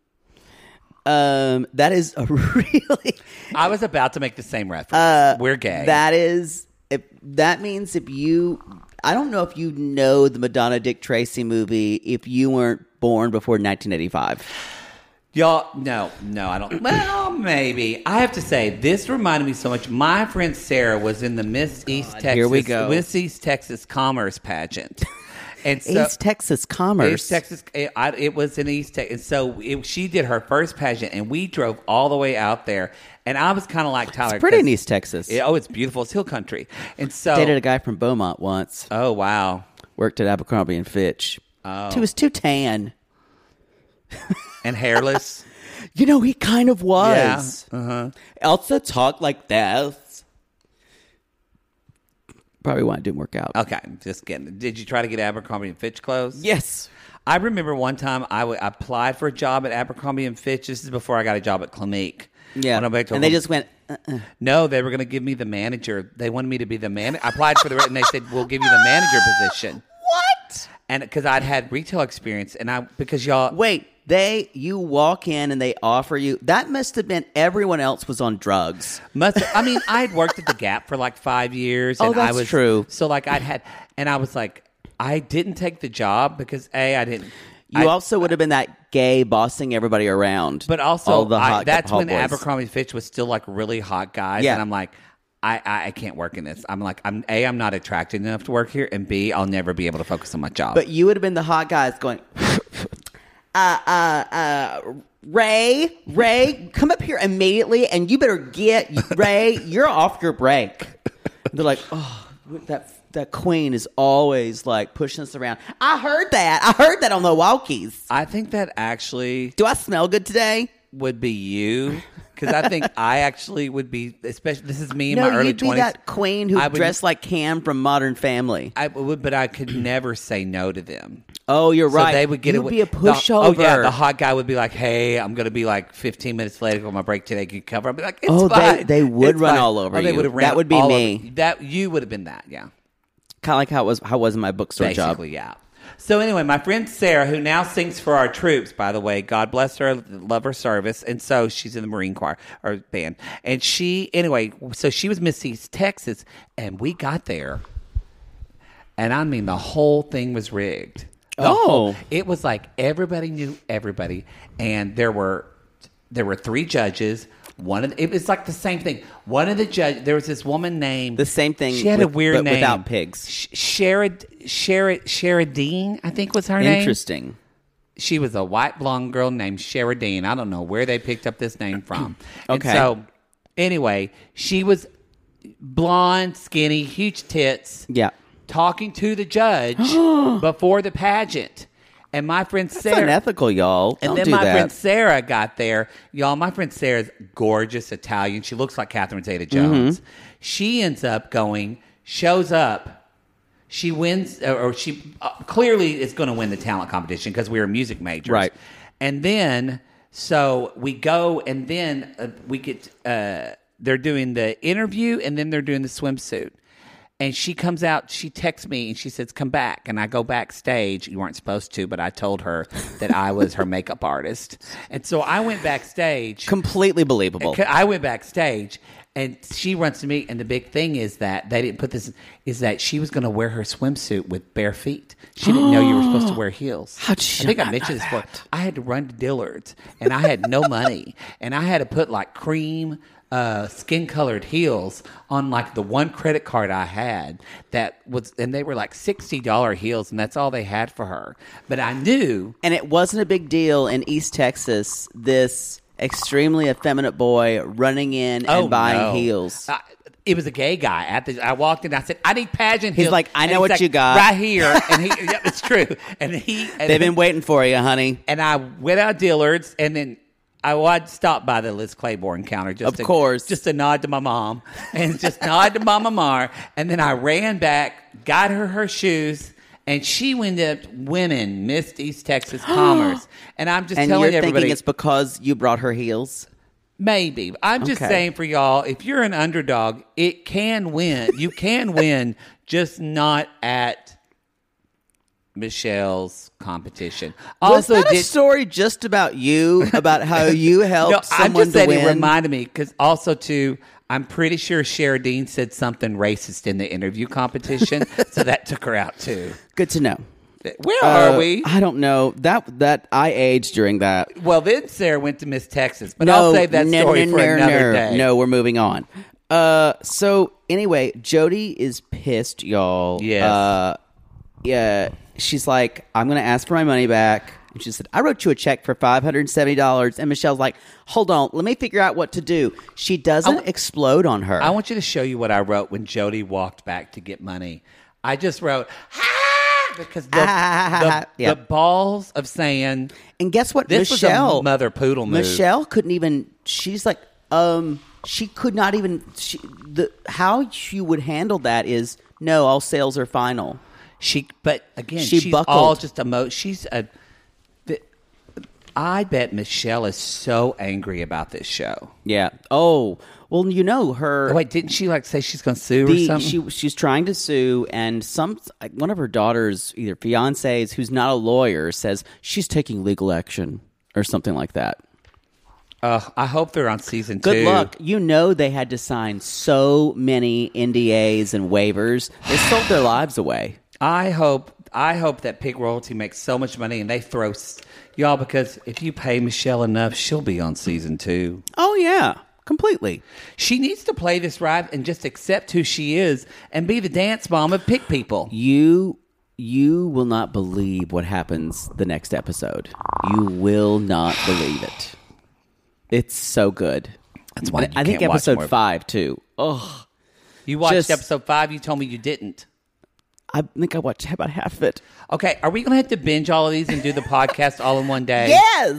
Um, that is a really. I was about to make the same reference. Uh, We're gay. That is. If that means if you, I don't know if you know the Madonna Dick Tracy movie if you weren't born before nineteen eighty-five. Y'all, no, no, I don't. Well, maybe. I have to say, this reminded me so much. My friend Sarah was in the Miss East Texas, here we go. Miss East Texas Commerce pageant. And so, East Texas Commerce. East Texas, it, I, it was in East Texas. And so it, she did her first pageant, and we drove all the way out there. And I was kind of like Tyler. It's pretty 'cause in East Texas. It, oh, it's beautiful. It's hill country. And so, Dated a guy from Beaumont once. oh wow, Worked at Abercrombie and Fitch. Oh. He was too tan. and hairless. You know, he kind of was. Yeah. Uh-huh. Elsa talked like that. Probably why it didn't work out. Okay, just kidding. Did you try to get Abercrombie and Fitch clothes? Yes. I remember one time I w- applied for a job at Abercrombie and Fitch. This is before I got a job at Clinique. Yeah. When I went to And they home- just went, uh-uh. No, they were going to give me the manager. They wanted me to be the man. I applied for the and they said we'll give you the manager position. What? And because I'd had retail experience, and I because y'all Wait, they, you walk in and they offer you, that must have been everyone else was on drugs. must. I mean, I had worked at the Gap for like five years. Oh, and I that's was, true. So like I'd had, and I was like, I didn't take the job because a I didn't. You I- also would have been that gay bossing everybody around. But also, all the I, hot that's hot when boys. Abercrombie Fitch was still like really hot guys, Yeah. and I'm like, I, I I can't work in this. I'm like, I'm a I'm not attracted enough to work here, and b I'll never be able to focus on my job. But you would have been the hot guys going, uh, uh, uh, Ray, Ray, come up here immediately, and you better get, Ray, you're off your break. And they're like, oh, that that queen is always like pushing us around. I heard that. I heard that on the walkies. I think that actually Do I smell good today? would be you because I think I actually would be, especially, this is me in no, my early you'd be twenties. that queen who I would- dressed like Cam from Modern Family. I would, but I could never say no to them. Oh, you're So right. they would get you it. would be a the- pushover. Oh yeah, the hot guy would be like, "Hey, I'm going to be like fifteen minutes late on my break today. Can you cover?" I'd be like, "It's Oh, they- fine. they would It's run fine." all over oh, they you. would have That ran would be all me. over- That you would have been that, yeah. Kind of like how it was. How was my bookstore job? Basically, yeah. So anyway, my friend Sarah, who now sings for our troops, by the way, God bless her, love her service, and so she's in the Marine Choir or band. And she, anyway, so she was Miss East Texas, and we got there, and I mean the whole thing was rigged. The Oh. whole- it was like everybody knew everybody, and there were there were three judges. One of the, it was like the same thing. One of the judges, there was this woman named The same thing She had a with- weird but name without pigs. Sh- Sherrod, Sherrod, Sheradine, I think was her name. Interesting. She was a white blonde girl named Sheradine. I don't know where they picked up this name from. Okay. And so, anyway, she was blonde, skinny, huge tits. Yeah. Talking to the judge before the pageant. And my friend That's Sarah. unethical, y'all. And Don't then do my that. friend Sarah got there. Y'all, my friend Sarah's gorgeous Italian. She looks like Catherine Zeta-Jones. Mm-hmm. She ends up going, shows up. She wins, or she uh, clearly is going to win the talent competition because we were music majors. Right. And then, so we go, and then uh, we get, uh, they're doing the interview, and then they're doing the swimsuit. And she comes out, she texts me, and she says, come back. And I go backstage. You weren't supposed to, but I told her that I was her makeup artist. And so I went backstage. Completely believable. I went backstage, and she runs to me, and the big thing is that they didn't put this, is that she was going to wear her swimsuit with bare feet. She didn't know you were supposed to wear heels. How'd she I think I not mentioned know this before. I had to run to Dillard's, and I had no money, and I had to put like cream uh, skin-colored heels on like the one credit card I had that was, and they were like sixty dollars heels, and that's all they had for her. But I knew. And it wasn't a big deal in East Texas, this extremely effeminate boy running in and buying no. heels. Uh, it was a gay guy. At the, I walked in. I said, "I need pageant He's heels." like, "I And know he's what like, you got." right here. And he, yeah, it's true. And he, and They've been waiting for you, honey. And I went out Dillard's, and then I would stop by the Liz Claiborne counter, just Of to, course. just a nod to my mom, and just nod to Mama Mar. And then I ran back, got her her shoes. And she ended up winning Miss East Texas Commerce. And I'm just And telling you're everybody, thinking it's because you brought her heels? maybe. I'm just Okay. saying for y'all, if you're an underdog, it can win. You can win, just not at Michelle's competition. Was Also, that a did, story just about you, about how you helped no, I'm someone just to saying win? it reminded me because also too, I'm pretty sure Sheradine said something racist in the interview competition, so that took her out too. Good to know. Where Uh, are we? I don't know. That that I aged during that. Well, then Sarah went to Miss Texas, but no, I'll save that no, story no, for no, another no. day. No, we're moving on. Uh, so anyway, Jody is pissed, y'all. Yes. Uh, yeah. She's like, I'm going to ask for my money back. And she said, I wrote you a check for five hundred seventy dollars. And Michelle's like, hold on, let me figure out what to do. She doesn't want- explode on her. I want you to show you what I wrote when Jody walked back to get money. I just wrote, ah! Because the, the, Yeah. the balls of saying, and guess what? this was Michelle, a mother poodle move. Michelle couldn't even. She's like, um, she could not even. She, the how she would handle that is no, all sales are final. She, but again, She she's buckled. all just emo. She's a. the- I bet Michelle is so angry about this show. Yeah. Oh well, you know her. Oh, wait, didn't she like say she's going to sue or the, something? she she's trying to sue, and some like, one of her daughters, either fiancés, who's not a lawyer, says she's taking legal action or something like that. Uh, I hope they're on season Good two. luck. You know they had to sign so many N D As and waivers. They sold their lives away. I hope I hope that Pig Royalty makes so much money and they throw s- y'all, because if you pay Michelle enough, she'll be on season two. Oh yeah, completely. She needs to play this right and just accept who she is and be the dance mom of Pig People. You you will not believe what happens the next episode. You will not believe it. It's so good. That's why you I think can't watch episode more. five too. Oh, You watched Just- episode five. You told me you didn't. I think I watched about half of it. Okay, are we going to have to binge all of these and do the podcast all in one day? Yes.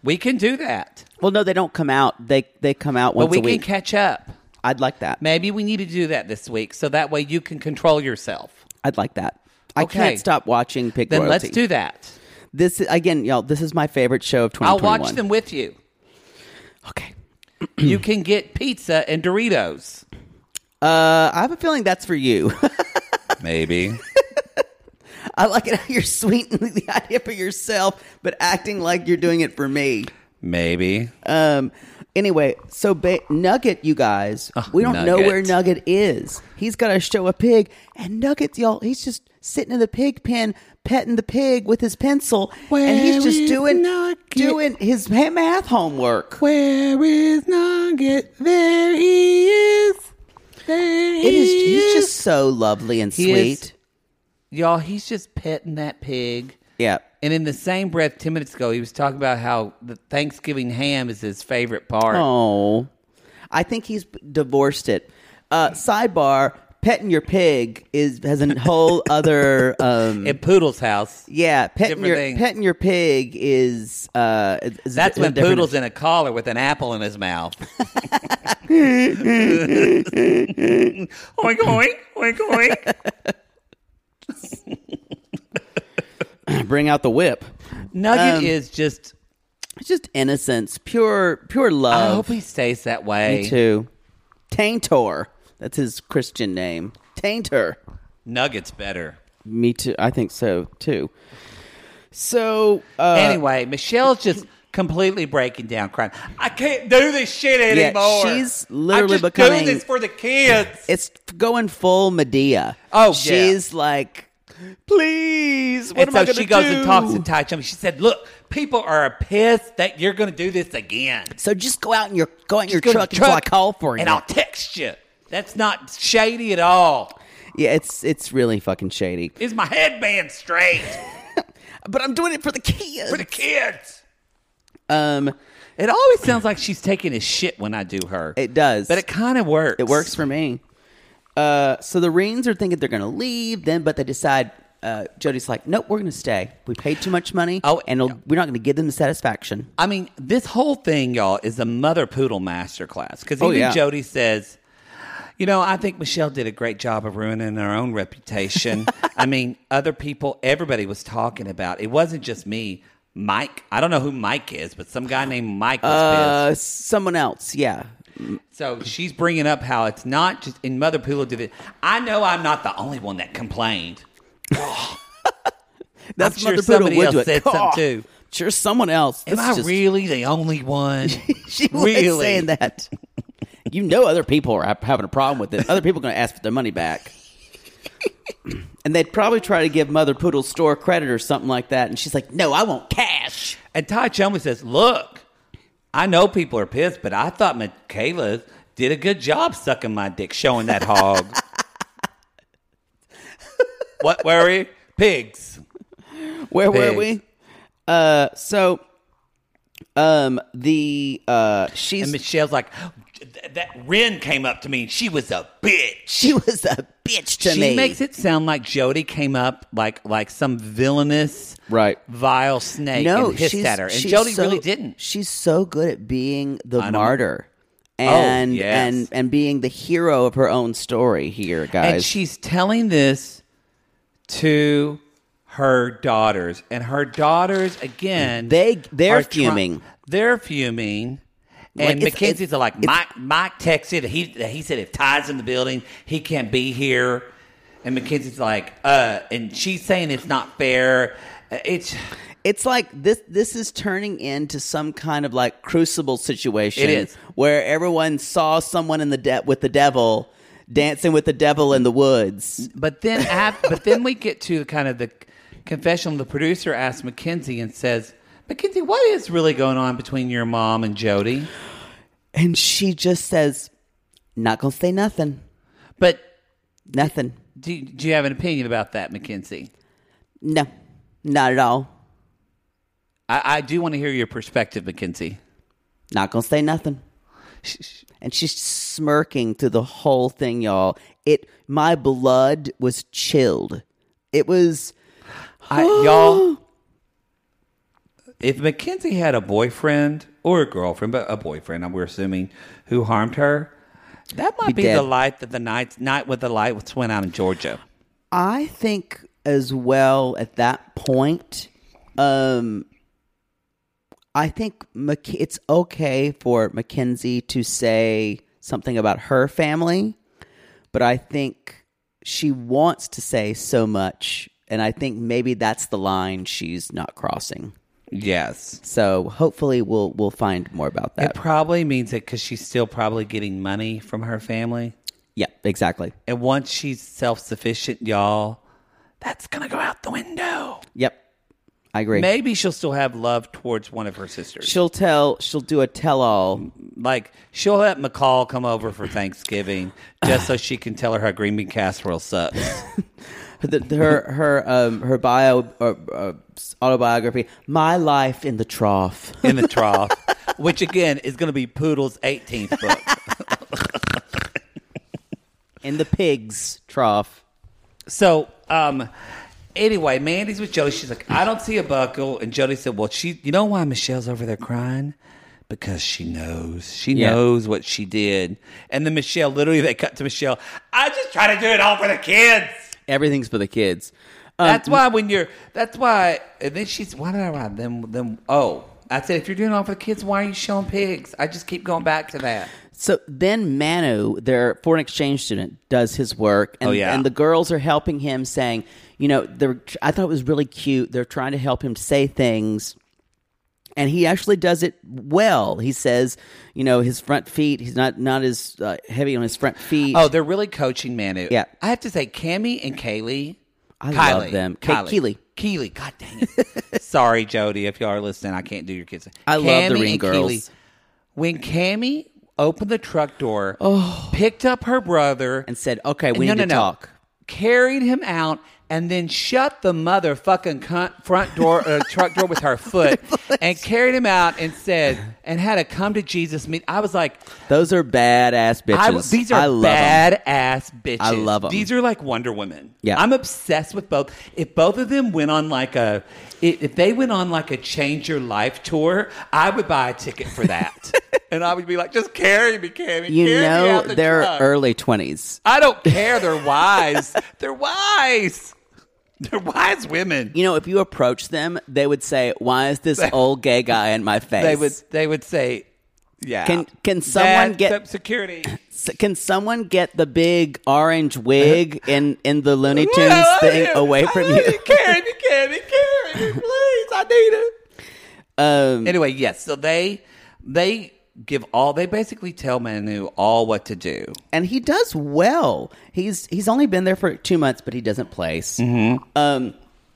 We can do that. Well, no, they don't come out. They they come out once But we a week. can catch up. I'd like that. Maybe we need to do that this week so that way you can control yourself. I'd like that. I Okay. can't stop watching Pig Then Royalty. let's do that. This again, y'all. This is my favorite show of twenty I'll twenty-one. watch them with you. Okay. You can get pizza and Doritos. Uh, I have a feeling that's for you. Maybe. I like it how you're sweetening the idea for yourself, but acting like you're doing it for me. Maybe. Um. Anyway, so ba- Nugget, you guys, Oh, we don't know Nugget. where Nugget is. He's got to show a pig, and Nugget, y'all, he's just sitting in the pig pen, petting the pig with his pencil, and he's just is doing Nugget? doing his ha- math homework. Where is Nugget? There he is. There he It is. He's is. just so lovely and He sweet. is- Y'all, he's just petting that pig. Yeah. And in the same breath, ten minutes ago, he was talking about how the Thanksgiving ham is his favorite part. Oh, I think he's divorced it. Uh, sidebar: petting your pig is has a whole other. Um, At Poodle's house. yeah, petting different your thing. petting your pig is. Uh, is That's a when different- Poodle's in a collar with an apple in his mouth. oink, oink, oink, oink. Bring out the whip. Nugget Um, is just, It's just innocence, pure pure love. I hope he stays that way. Me too. Taintor. That's his Christian name. Taintor. Nugget's better. Me too. I think so too. So uh, Anyway, Michelle's just completely breaking down, crying. I can't do this shit anymore. she's literally I'm just becoming- doing this for the kids. it's going full Medea. Oh, yeah. she's like, please. What and am so I going to she do? goes and talks to Tai Chum. She said, "Look, people are pissed that you're going to do this again. So just go out in your go out in your Just go to truck the until I call for you. and I'll text you." That's not shady at all. Yeah, it's it's really fucking shady. Is my headband straight But I'm doing it for the kids. for the kids? um, It always sounds like she's taking his shit when I do her. it does, but it kind of works. It works for me. Uh, so the Reens are thinking they're going to leave, then, but they decide. Uh, Jody's like, nope, we're going to stay. We paid too much money, Oh, and it'll- we're not going to give them the satisfaction. I mean, this whole thing, y'all, is a mother poodle masterclass. Because Oh, even yeah. Jody says, you know, I think Michelle did a great job of ruining her own reputation. I mean, other people, everybody was talking about. It wasn't just me. Mike, I don't know who Mike is, but some guy named Mike was Uh, pissed. someone else, yeah. So she's bringing up how it's not just in Mother Poodle did it. I know I'm not the only one that complained. That's I'm sure Mother Poodle somebody would else do it. said something too. Sure, someone else. Am This I is just- really the only one? She was really saying that. You know, other people are ha- having a problem with it. Other people are going to ask for their money back. And they'd probably try to give Mother Poodle store credit or something like that. And she's like, no, I want cash. And Ty Chumley says, look, I know people are pissed, but I thought Michaela did a good job sucking my dick, showing that hog. What were we? Pigs. Where were Pigs. we? Uh, so, um, the, uh, she's, And Michelle's like, "Th- that Ren came up to me and she was a bitch. she was a bitch to she me. makes it sound like Jody came up like like some villainous, Right. vile snake No, and hissed she's, at her. And she's Jody so- really didn't. She's so good at being the I know. martyr. And, yes. and, and being the hero of her own story here, guys. And she's telling this to her daughters, and her daughters again They- they're are try- fuming. they're fuming, Like, and it's- Mackenzie's it's- are like it's- Mike. Mike texted. He he said if Ty's in the building, he can't be here. And Mackenzie's like, uh, and she's saying it's not fair. It's It's like this this is turning into some kind of like crucible situation. It is. Where everyone saw someone in the de- with the devil dancing with the devil in the woods. But then, ap- but then we get to kind of the confession. The producer asks Mackenzie and says, "Mackenzie, what is really going on between your mom and Jody?" And she just says, not gonna say nothing. But Nothing. do, do you have an opinion about that, Mackenzie? No. Not at all. I, I do want to hear your perspective, Mackenzie. Not gonna say nothing. And she's smirking through the whole thing, y'all. It my blood was chilled. It was I, y'all, if Mackenzie had a boyfriend or a girlfriend, but a boyfriend, we're assuming, who harmed her, that might be, Be the dead. light that the night night with the lights went out in Georgia. I think as well at that point, um, I think Mac- it's okay for Mackenzie to say something about her family, but I think she wants to say so much, and I think maybe that's the line she's not crossing. Yes. So hopefully we'll we'll find more about that. It probably means it because she's still probably getting money from her family. Yeah, exactly. And once she's self-sufficient, y'all, that's going to go out the window. Yep, I agree. Maybe she'll still have love towards one of her sisters. She'll tell. She'll do a tell-all. Like, she'll let McCall come over for Thanksgiving just so she can tell her how green bean casserole sucks. The, the- her her um her bio uh, uh, autobiography, My Life in the Trough. In the trough. Which, again, is going to be Poodle's eighteenth book. In the pig's trough. So, um, anyway, Mandy's with Jody. She's like, I don't see a buckle. And Jody said, well, she, you know why Michelle's over there crying? Because she knows. She Yeah. knows what she did. And then Michelle, literally, they cut to Michelle. I just try to do it all for the kids. Everything's for the kids. Um, That's why when you're, that's why, and then she's, why did I write them, them, oh, I said, if you're doing it all for the kids, why are you showing pigs? I just keep going back to that. So then Manu, their foreign exchange student, does his work. And, Oh, yeah. and the girls are helping him saying, you know, they're, I thought it was really cute. They're trying to help him say things. And he actually does it well. He says, you know, his front feet, he's not, not as uh, heavy on his front feet. Oh, they're really coaching Manu. Yeah. I have to say, Cammie and Kaylee. I Kylie. love them. Ka- Kylie. Keely. Keely. God dang it. Sorry, Jody, if y'all are listening. I can't do your kids. I love the Cammie Ring and Girls. Keely. When Cammie opened the truck door, picked up her brother. And said, okay, we no, need no, to no. talk. Carried him out and then shut the motherfucking cunt front door, uh, truck door with her foot and carried him out and said, and had a come to Jesus meet. I was like, Those are badass bitches. I, these I are love 'em. badass bitches. I love 'em. These are like Wonder Women. Yeah. I'm obsessed with both. If both of them went on like a, if if they went on like a Change Your Life tour, I would buy a ticket for that. And I would be like, just carry me, Cammie. You carry me know, out the they're truck. early twenties. I don't care. They're wise. They're wise. They're wise women. You know, if you approach them, they would say, "Why is this old gay guy in my face?" They would. They would say, "Yeah." Can can someone That's get security? s- can someone get the big orange wig in in the Looney Tunes I love thing you. away I from love you? Carry me, carry me, carry me, please. I need it. Um, Anyway, yes. So they they give all. They basically tell Manu all what to do. and he does well. He's he's only been there for two months, but he doesn't place. Mm-hmm. Um,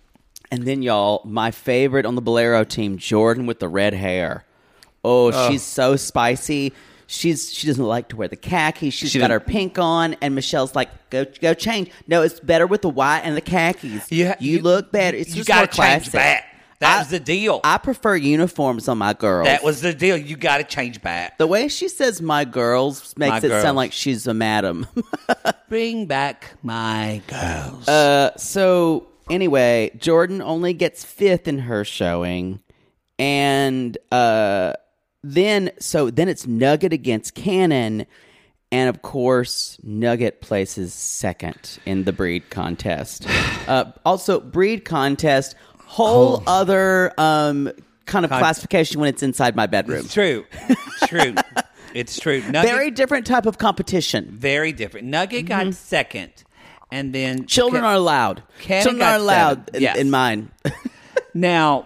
and then y'all, my favorite on the Bolero team, Jordan with the red hair. Oh, she's so spicy. She's she doesn't like to wear the khaki. She's She got her doesn't- pink on, and Michelle's like, "Go go change." No, it's better with the white and the khakis. You ha- you, you- look better. It's you just gotta more change classic. back. That I- was the deal. I prefer uniforms on my girls. That was the deal. You got to change back. the way she says "my girls" makes My it girls. sound like she's a madam. Bring back my girls. Uh, so anyway, Jordan only gets fifth in her showing, and uh, then so then it's Nugget against Cannon, and of course Nugget places second in the breed contest. Uh, also, breed contest, whole other um, kind of Con- classification when it's inside my bedroom. It's true. It's true. It's true. Nugget, Very different type of competition. very different. Nugget got second, and then Children Ca- are allowed. Cannon Children got are allowed seven. in, Yes. in mine. Now,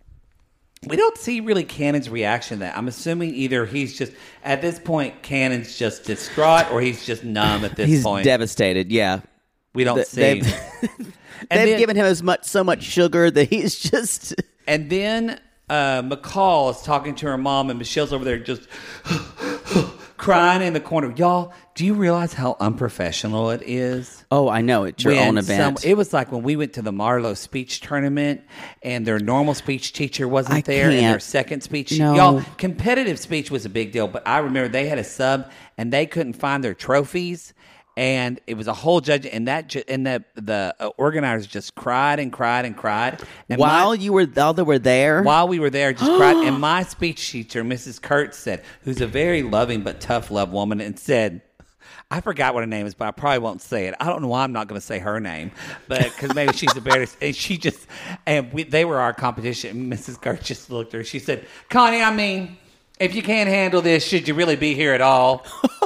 we don't see really Cannon's reaction to that. I'm assuming either he's just, at this point, Cannon's just distraught or he's just numb at this He's point. devastated. Yeah, we don't Th- see. they've- And They've then- given him as much so much sugar that he's just And then uh, McCall is talking to her mom, and Michelle's over there just crying in the corner. Y'all, do you realize how unprofessional it is? oh, I know it's your When own event. some- it was like when we went to the Marlowe speech tournament and their normal speech teacher wasn't I there and their can't. second speech. No. Y'all, competitive speech was a big deal, but I remember they had a sub and they couldn't find their trophies. And it was a whole judge, and that ju- and the the uh, organizers just cried and cried and cried. And While my, you were, while they were there, while we were there, just cried. And my speech teacher, Missus Kurtz, said, who's a very loving but tough love woman, and said, I forgot what her name is, but I probably won't say it. I don't know why I'm not going to say her name, but because maybe she's embarrassed. And she just, and we, they were our competition. Missus Kurtz just looked at her. She said, Connie, I mean, if you can't handle this, should you really be here at all?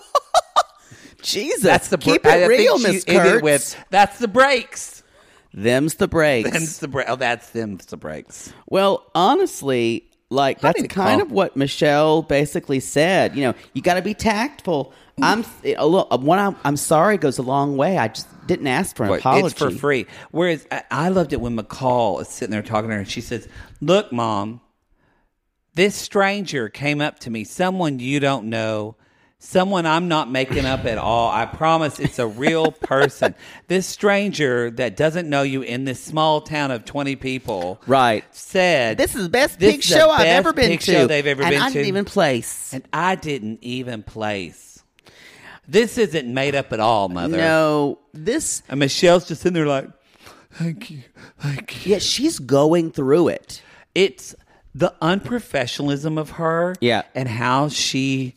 Jesus, That's the keep I it real, think she Miss ended Kurtz. with, that's the breaks. Them's the breaks. Them's the bre- oh, that's them's the breaks. Well, honestly, like I that's need to kind call- of what Michelle basically said. You know, you got to be tactful. I'm a little, when I'm, I'm sorry goes a long way. I just didn't ask for an apology. It's for free. Whereas I, I loved it when McCall is sitting there talking to her, and she says, "Look, Mom, this stranger came up to me, someone you don't know." Someone I'm not making up at all. I promise it's a real person. This stranger that doesn't know you in this small town of twenty people, Right. said, This is the best this pig is the show I've best ever been pig to. show they've ever and been I to. didn't even place. And I didn't even place. This isn't made up at all, Mother. No, this. And Michelle's just in there like, thank you, thank you. Yeah, she's going through it. It's the unprofessionalism of her, Yeah. and how she...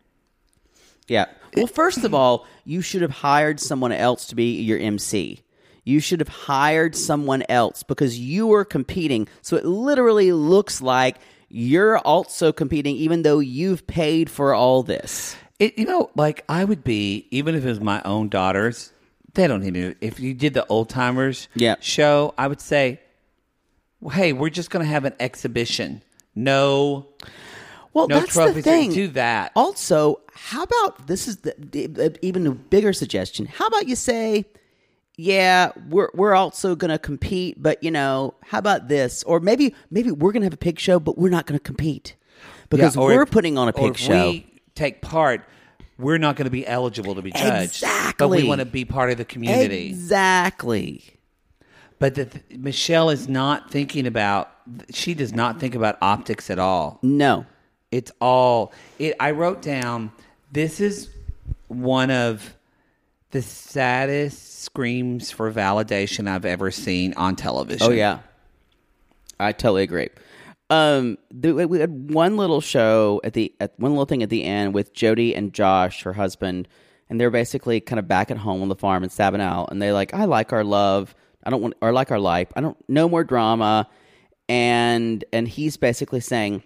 Yeah. Well, first of all, you should have hired someone else to be your M C. You should have hired someone else because you were competing. So it literally looks like you're also competing, even though you've paid for all this. It, you know, like I would be, even if it was my own daughters, they don't need to. If you did the old timers Yeah. show, I would say, well, hey, we're just going to have an exhibition. No, Well, no that's trophies. the thing. Do that. Also, how about this is the, the, even a bigger suggestion. How about you say, yeah, we're we're also going to compete, but you know, how about this? Or maybe maybe we're going to have a pig show, but we're not going to compete because Yeah, or we're if- putting on a or pig if show. we take part, we're not going to be eligible to be judged. But we Exactly. want to be part of the community. Exactly. But the, th- Michelle is not thinking about, she does not think about optics at all. No. It's all, it. I wrote down, this is one of the saddest screams for validation I've ever seen on television. Oh yeah, I totally agree. Um, the, we had one little show at the at one little thing at the end with Jody and Josh, her husband, and they're basically kind of back at home on the farm in Sabinal, and they like, I like our love. I don't want, or I like our life. I don't, no more drama. And and he's basically saying,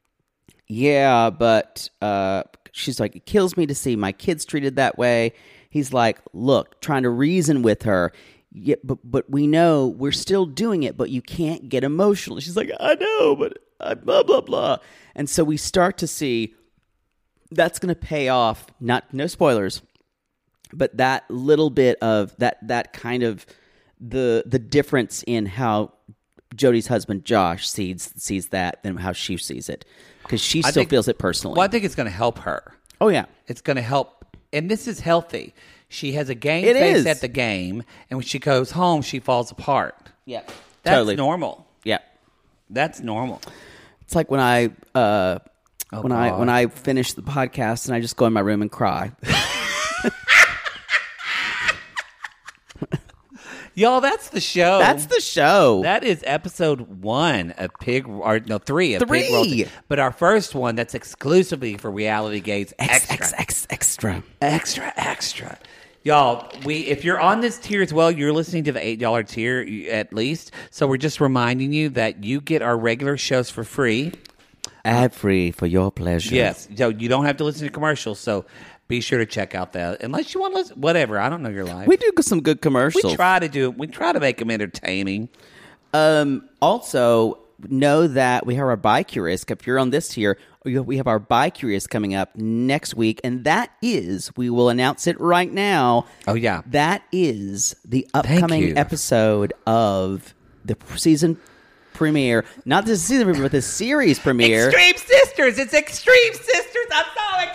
yeah, but uh, she's like, it kills me to see my kids treated that way. He's like, look, trying to reason with her. Yeah, but but we know we're still doing it, but you can't get emotional. She's like, I know, but uh, blah blah blah. And so we start to see that's going to pay off. Not no spoilers, but that little bit of that that kind of the the difference in how Jody's husband Josh sees sees that than how she sees it, because she I still think- feels it personally. Well, I think it's going to help her. Oh yeah, It's going to help. And this is healthy. She has a game It face is. at the game, and when she goes home, she falls apart. yeah, That's totally normal. Yeah. That's normal. It's like when I uh, Oh, when I God. when I finish the podcast and I just go in my room and cry. Y'all, that's the show. That's the show. That is episode one of Pig, or no, three of Three. Pig Royalty. But our first one, that's exclusively for Reality Gates X, Extra. X, X, extra. Extra, extra. Y'all, we if you're on this tier as well, you're listening to the eight dollar tier at least. So we're just reminding you that you get our regular shows for free. Ad free for your pleasure. Yes. So you don't have to listen to commercials. So be sure to check out that. Unless you want to listen, whatever. I don't know your life. We do some good commercials. We try to do We try to make them entertaining. Um, also, know that we have our Buy Curious. If you're on this tier, we have our Buy Curious coming up next week. And that is, we will announce it right now. Oh, yeah. That is the Thank upcoming you. episode of the season premiere. Not the season premiere, but the series premiere. Extreme Sisters. It's Extreme Sisters. I'm so excited.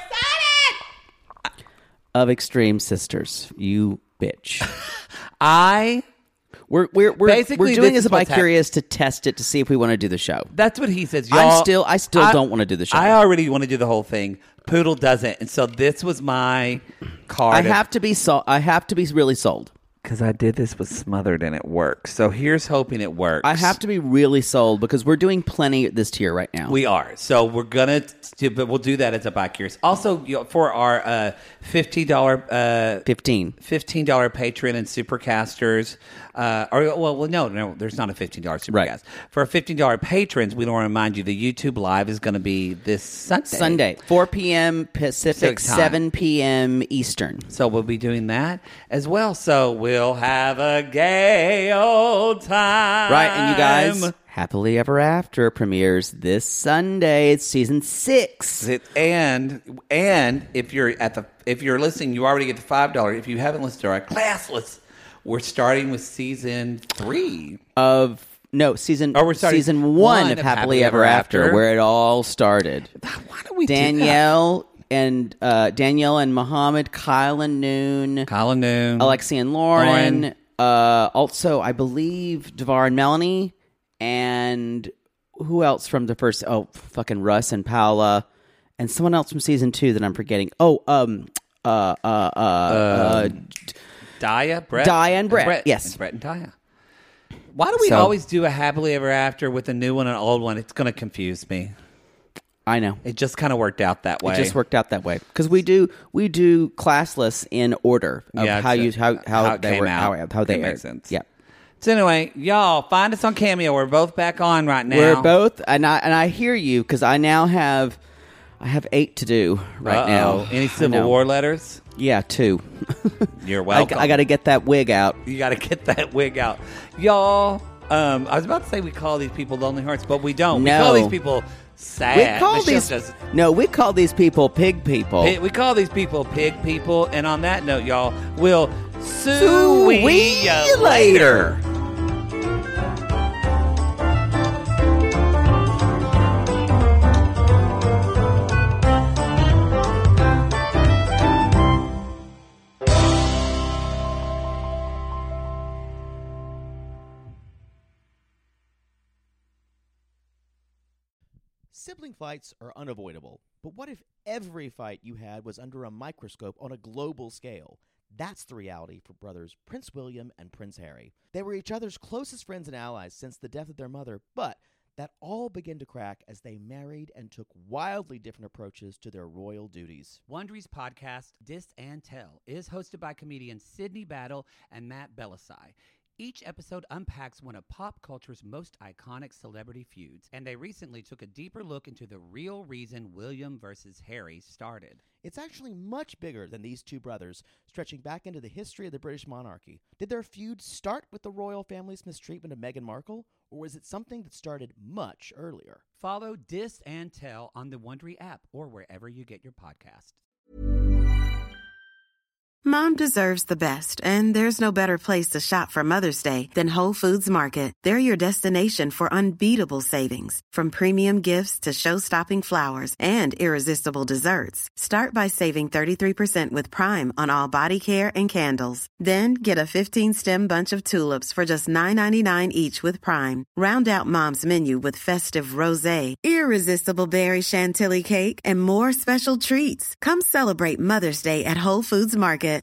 Of Extreme Sisters. You bitch. I We're we're we're, Basically, we're doing this this is what's by curious to test it to see if we want to do the show. That's what he says. Y'all, I'm still I still don't want to do the show. I already want to do the whole thing. Poodle doesn't, and so this was my card. I have to be so I have to be really sold. Because I did this with Smothered and it works. So here's hoping it works. I have to be really sold because we're doing plenty this tier right now. We are. So we're going to, but we'll do that as a by curious. Also, you know, for our uh, fifteen dollars uh, fifteen fifteen dollars patron and supercasters, uh, or well, well, no, no, there's not a fifteen dollars supercast. Right. For our fifteen dollars patrons, we want to remind you the YouTube live is going to be this Sunday. Sunday, four p.m. Pacific, Pacific time. seven p.m. Eastern. So we'll be doing that as well. So we'll have a gay old time. Right, and you guys, Happily Ever After premieres this Sunday. It's season six. It, and and if you're at the if you're listening, you already get the five dollars. If you haven't listened to our classless, we're starting with season three Of no season. Oh, we're starting season one, of Happily, Ever After, where it all started. Why don't we Danielle and uh, Danielle and Muhammad, Kyle and Noon, do that? Kyle and Noon, Alexi and Lauren. Lauren. Uh, also, I believe Devar and Melanie, and who else from the first? Oh, fucking Russ and Paola, and someone else from season two that I'm forgetting. Oh, um, uh, uh, uh, uh, Daya, Brett, Daya and Brett, yes. and Brett and Daya. Why do we So- always do a Happily Ever After with a new one and an old one? It's going to confuse me. I know. It just kind of worked out that way. It just worked out that way because we do we do classless in order of Yeah, how you it's, how uh, how, how it they came were out. how, how they That makes aired. sense. Yeah, So anyway, y'all find us on Cameo. We're both back on right now. we're both and I and I hear you because I now have I have eight to do right Uh-oh. now. Any I Civil know. War letters? Yeah, two. You're I, welcome. I got to get that wig out. You got to get that wig out, y'all. Um, I was about to say we call these people Lonely Hearts, but we don't. No. We call these people sad. We call Michelle these does- no, we call these people pig people. Pi- we call these people pig people. And on that note, y'all, we'll sue Sue we we ya later. later. Sibling fights are unavoidable, but what if every fight you had was under a microscope on a global scale? That's the reality for brothers Prince William and Prince Harry. They were each other's closest friends and allies since the death of their mother, but that all began to crack as they married and took wildly different approaches to their royal duties. Wondery's podcast, Dis and Tell, is hosted by comedians Sydney Battle and Matt Belisai. Each episode unpacks one of pop culture's most iconic celebrity feuds, and they recently took a deeper look into the real reason William versus Harry started. It's actually much bigger than these two brothers, stretching back into the history of the British monarchy. Did their feud start with the royal family's mistreatment of Meghan Markle, or was it something that started much earlier? Follow Dis and Tell on the Wondery app or wherever you get your podcasts. Mom deserves the best, and there's no better place to shop for Mother's Day than Whole Foods Market. They're your destination for unbeatable savings, from premium gifts to show-stopping flowers and irresistible desserts. Start by saving thirty-three percent with Prime on all body care and candles. Then get a fifteen-stem bunch of tulips for just nine ninety-nine each with Prime. Round out Mom's menu with festive rosé, irresistible berry chantilly cake, and more special treats. Come celebrate Mother's Day at Whole Foods Market.